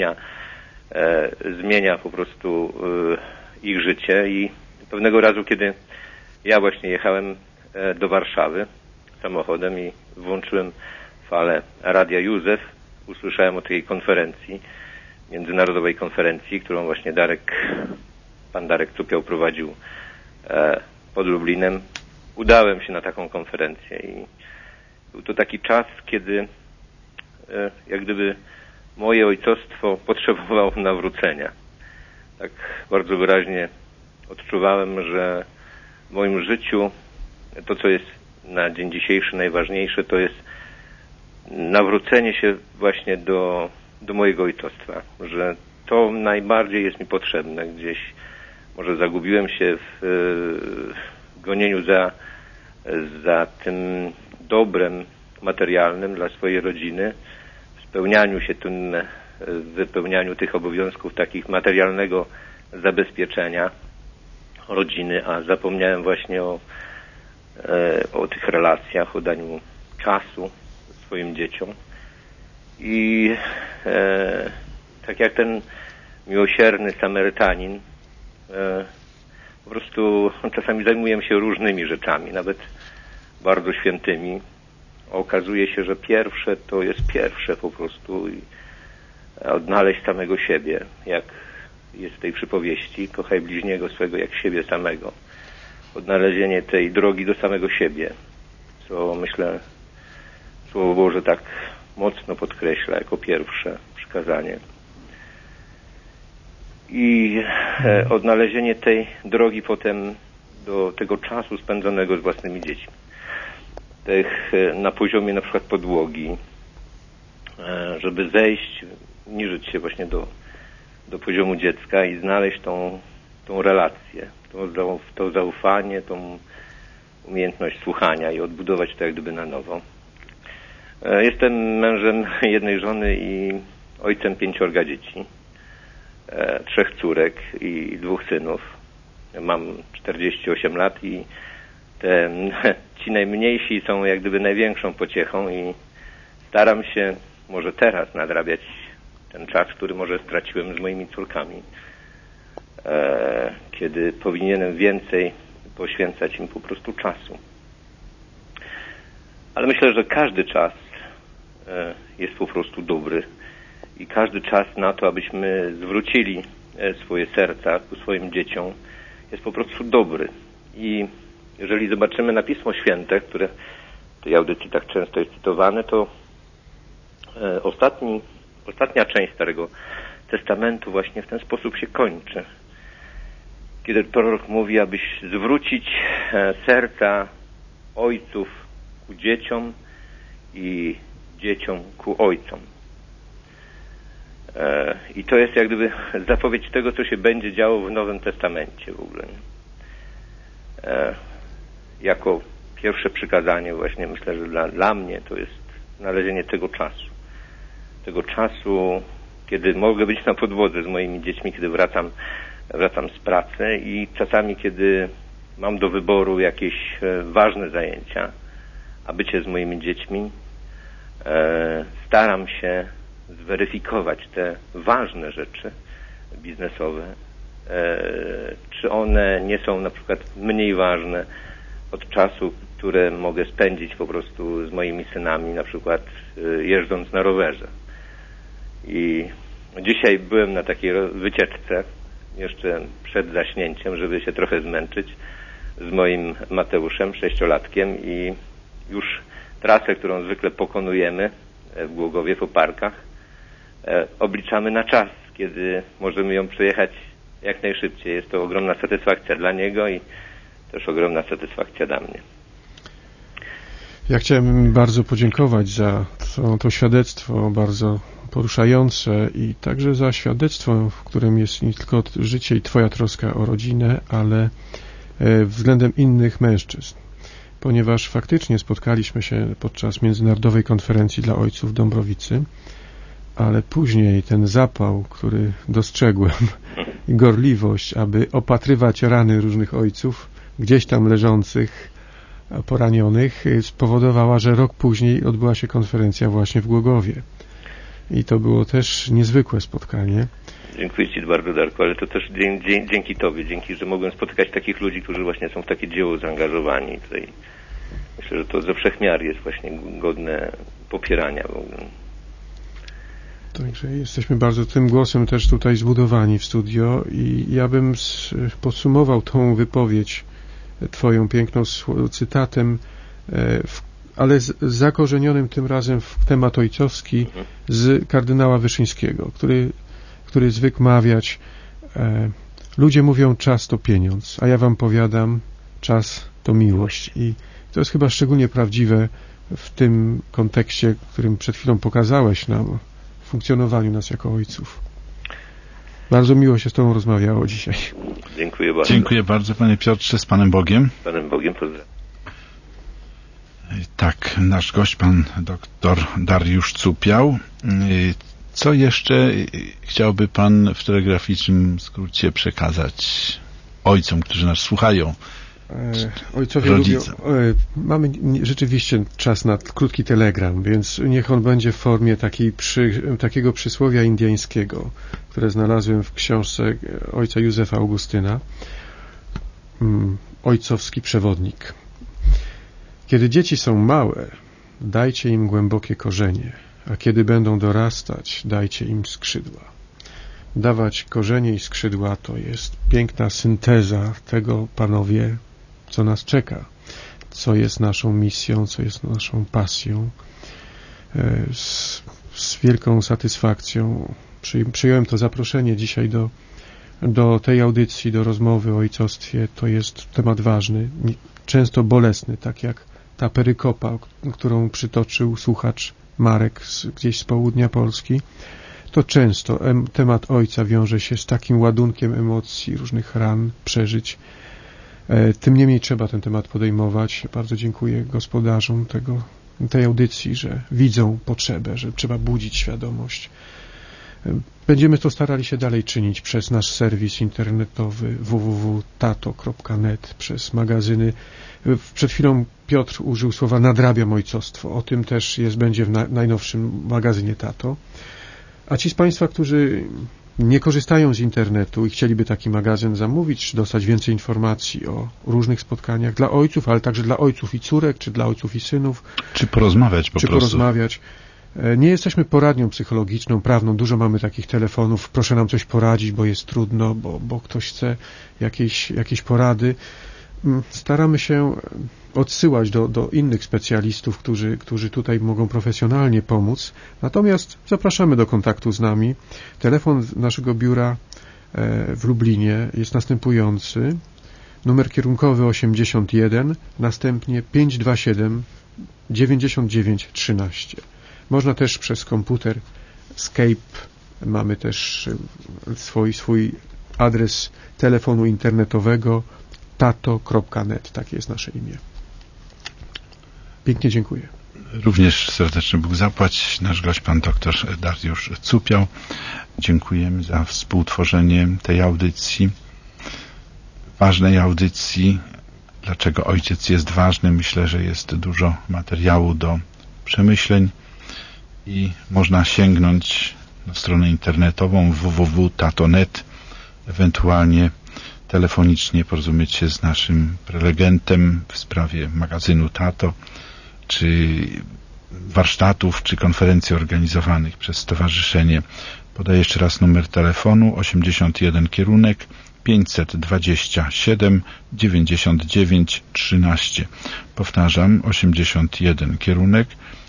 zmienia po prostu ich życie. I pewnego razu, kiedy ja właśnie jechałem do Warszawy samochodem i włączyłem falę Radia Józef, usłyszałem o tej konferencji, międzynarodowej konferencji, którą właśnie pan Darek Cupiał prowadził pod Lublinem. Udałem się na taką konferencję i był to taki czas, kiedy jak gdyby moje ojcostwo potrzebowało nawrócenia. Tak bardzo wyraźnie odczuwałem, że w moim życiu to, co jest na dzień dzisiejszy najważniejsze, to jest nawrócenie się właśnie do mojego ojcostwa, że to najbardziej jest mi potrzebne. Gdzieś może zagubiłem się w gonieniu za tym dobrem materialnym dla swojej rodziny, w spełnianiu się tym, w wypełnianiu tych obowiązków takich materialnego zabezpieczenia rodziny, a zapomniałem właśnie o tych relacjach, o daniu czasu swoim dzieciom. I tak jak ten miłosierny Samarytanin, po prostu czasami zajmuję się różnymi rzeczami, nawet bardzo świętymi. Okazuje się, że pierwsze to jest pierwsze po prostu i odnaleźć samego siebie, jak jest w tej przypowieści, kochaj bliźniego swego jak siebie samego. Odnalezienie tej drogi do samego siebie, co myślę Słowo Boże tak mocno podkreśla jako pierwsze przykazanie. I odnalezienie tej drogi potem do tego czasu spędzonego z własnymi dziećmi. Na poziomie na przykład podłogi, żeby zejść, niżyć się właśnie do poziomu dziecka i znaleźć tą relację, to zaufanie, tą umiejętność słuchania i odbudować to jak gdyby na nowo. Jestem mężem jednej żony i ojcem 5 dzieci. 3 córek i 2 synów. Mam 48 lat i ci najmniejsi są jak gdyby największą pociechą i staram się może teraz nadrabiać ten czas, który może straciłem z moimi córkami, kiedy powinienem więcej poświęcać im po prostu czasu. Ale myślę, że każdy czas jest po prostu dobry i każdy czas na to, abyśmy zwrócili swoje serca ku swoim dzieciom, jest po prostu dobry. I jeżeli zobaczymy na Pismo Święte, które w tej audycji tak często jest cytowane, to ostatnia część Starego Testamentu właśnie w ten sposób się kończy. Kiedy prorok mówi, abyś zwrócić serca ojców ku dzieciom i dzieciom ku ojcom. I to jest jak gdyby zapowiedź tego, co się będzie działo w Nowym Testamencie w ogóle. Jako pierwsze przykazanie właśnie myślę, że dla mnie to jest znalezienie tego czasu. Tego czasu, kiedy mogę być na podwodze z moimi dziećmi, kiedy wracam z pracy i czasami, kiedy mam do wyboru jakieś ważne zajęcia, a bycie z moimi dziećmi, staram się zweryfikować te ważne rzeczy biznesowe, czy one nie są na przykład mniej ważne od czasu, które mogę spędzić po prostu z moimi synami, na przykład jeżdżąc na rowerze. I dzisiaj byłem na takiej wycieczce, jeszcze przed zaśnięciem, żeby się trochę zmęczyć, z moim Mateuszem, 6-latkiem, i już trasę, którą zwykle pokonujemy w Głogowie po parkach, obliczamy na czas, kiedy możemy ją przejechać jak najszybciej. Jest to ogromna satysfakcja dla niego i też ogromna satysfakcja dla mnie. Ja chciałem bardzo podziękować za to świadectwo bardzo poruszające i także za świadectwo, w którym jest nie tylko życie i Twoja troska o rodzinę, ale względem innych mężczyzn. Ponieważ faktycznie spotkaliśmy się podczas Międzynarodowej Konferencji dla Ojców w Dąbrowicy, ale później ten zapał, który dostrzegłem, i gorliwość, aby opatrywać rany różnych ojców, gdzieś tam leżących, poranionych, spowodowała, że rok później odbyła się konferencja właśnie w Głogowie. I to było też niezwykłe spotkanie. Dziękuję Ci bardzo, Darku, ale to też dzięki Tobie, dzięki, że mogłem spotykać takich ludzi, którzy właśnie są w takie dzieło zaangażowani. Tutaj myślę, że to ze wszechmiar jest właśnie godne popierania w ogóle. Także jesteśmy bardzo tym głosem też tutaj zbudowani w studio i ja bym podsumował tą wypowiedź Twoją piękną cytatem, ale zakorzenionym tym razem w temat ojcowski z kardynała Wyszyńskiego, który zwykł mawiać: ludzie mówią, czas to pieniądz, a ja wam powiadam, czas to miłość. I to jest chyba szczególnie prawdziwe w tym kontekście, którym przed chwilą pokazałeś nam, w funkcjonowaniu nas jako ojców. Bardzo miło się z Tobą rozmawiało dzisiaj. Dziękuję bardzo. Dziękuję bardzo, Panie Piotrze, z Panem Bogiem. Z Panem Bogiem, pozdrawiam. Tak, nasz gość, Pan doktor Dariusz Cupiał. Co jeszcze chciałby Pan w telegraficznym skrócie przekazać ojcom, którzy nas słuchają? Ojcowie lubią, mamy rzeczywiście czas na krótki telegram, więc niech on będzie w formie takiego przysłowia indyjskiego, które znalazłem w książce ojca Józefa Augustyna, Ojcowski przewodnik. Kiedy dzieci są małe, dajcie im głębokie korzenie, a kiedy będą dorastać, dajcie im skrzydła. Dawać korzenie i skrzydła to jest piękna synteza tego, panowie, co nas czeka, co jest naszą misją, co jest naszą pasją. Z wielką satysfakcją przyjąłem to zaproszenie dzisiaj do tej audycji, do rozmowy o ojcostwie. To jest temat ważny, często bolesny, tak jak ta perykopa, którą przytoczył słuchacz Marek gdzieś z południa Polski. To często temat ojca wiąże się z takim ładunkiem emocji, różnych ran, przeżyć. Tym niemniej trzeba ten temat podejmować. Bardzo dziękuję gospodarzom tej audycji, że widzą potrzebę, że trzeba budzić świadomość Będziemy to starali się dalej czynić przez nasz serwis internetowy www.tato.net, przez magazyny. Przed chwilą Piotr użył słowa nadrabiam ojcostwo. O tym też będzie w najnowszym magazynie Tato. A ci z Państwa, którzy nie korzystają z internetu i chcieliby taki magazyn zamówić, czy dostać więcej informacji o różnych spotkaniach dla ojców, ale także dla ojców i córek, czy dla ojców i synów. Czy porozmawiać po prostu. Porozmawiać. Nie jesteśmy poradnią psychologiczną, prawną. Dużo mamy takich telefonów. Proszę nam coś poradzić, bo jest trudno, bo ktoś chce jakieś porady. Staramy się odsyłać do innych specjalistów, którzy tutaj mogą profesjonalnie pomóc. Natomiast zapraszamy do kontaktu z nami. Telefon naszego biura w Lublinie jest następujący. Numer kierunkowy 81, następnie 527 99 13. Można też przez komputer Skype. Mamy też swój adres telefonu internetowego tato.net. Takie jest nasze imię. Pięknie dziękuję. Również serdecznie Bóg zapłać. Nasz gość, pan doktor Dariusz Cupiał. Dziękujemy za współtworzenie tej audycji. Ważnej audycji. Dlaczego ojciec jest ważny? Myślę, że jest dużo materiału do przemyśleń i można sięgnąć na stronę internetową www.tato.net, ewentualnie telefonicznie porozumieć się z naszym prelegentem w sprawie magazynu Tato, czy warsztatów, czy konferencji organizowanych przez stowarzyszenie. Podaję jeszcze raz numer telefonu 81 kierunek 527 99 13. Powtarzam, 81 kierunek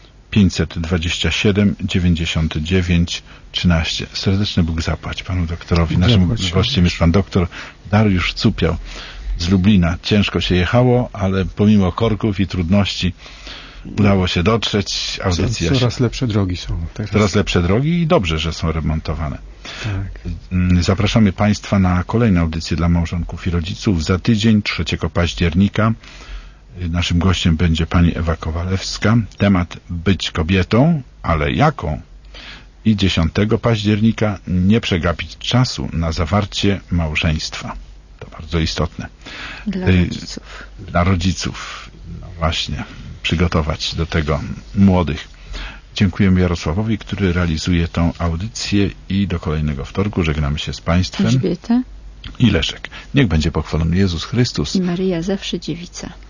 527 99 13. Serdeczny Bóg zapłać panu doktorowi. Naszym gościem jest pan doktor Dariusz Cupiał z Lublina. Ciężko się jechało, ale pomimo korków i trudności udało się dotrzeć. Audycja coraz lepsze drogi są teraz. Coraz lepsze drogi i dobrze, że są remontowane. Tak. Zapraszamy Państwa na kolejne audycje dla małżonków i rodziców. Za tydzień, 3 października, naszym gościem będzie pani Ewa Kowalewska. Temat być kobietą, ale jaką? I 10 października nie przegapić czasu na zawarcie małżeństwa. To bardzo istotne. Dla rodziców. Dla rodziców. No właśnie. Przygotować do tego młodych. Dziękujemy Jarosławowi, który realizuje tą audycję i do kolejnego wtorku żegnamy się z Państwem. Elżbieta I Leszek. Niech będzie pochwalony Jezus Chrystus. i Maryja zawsze dziewica.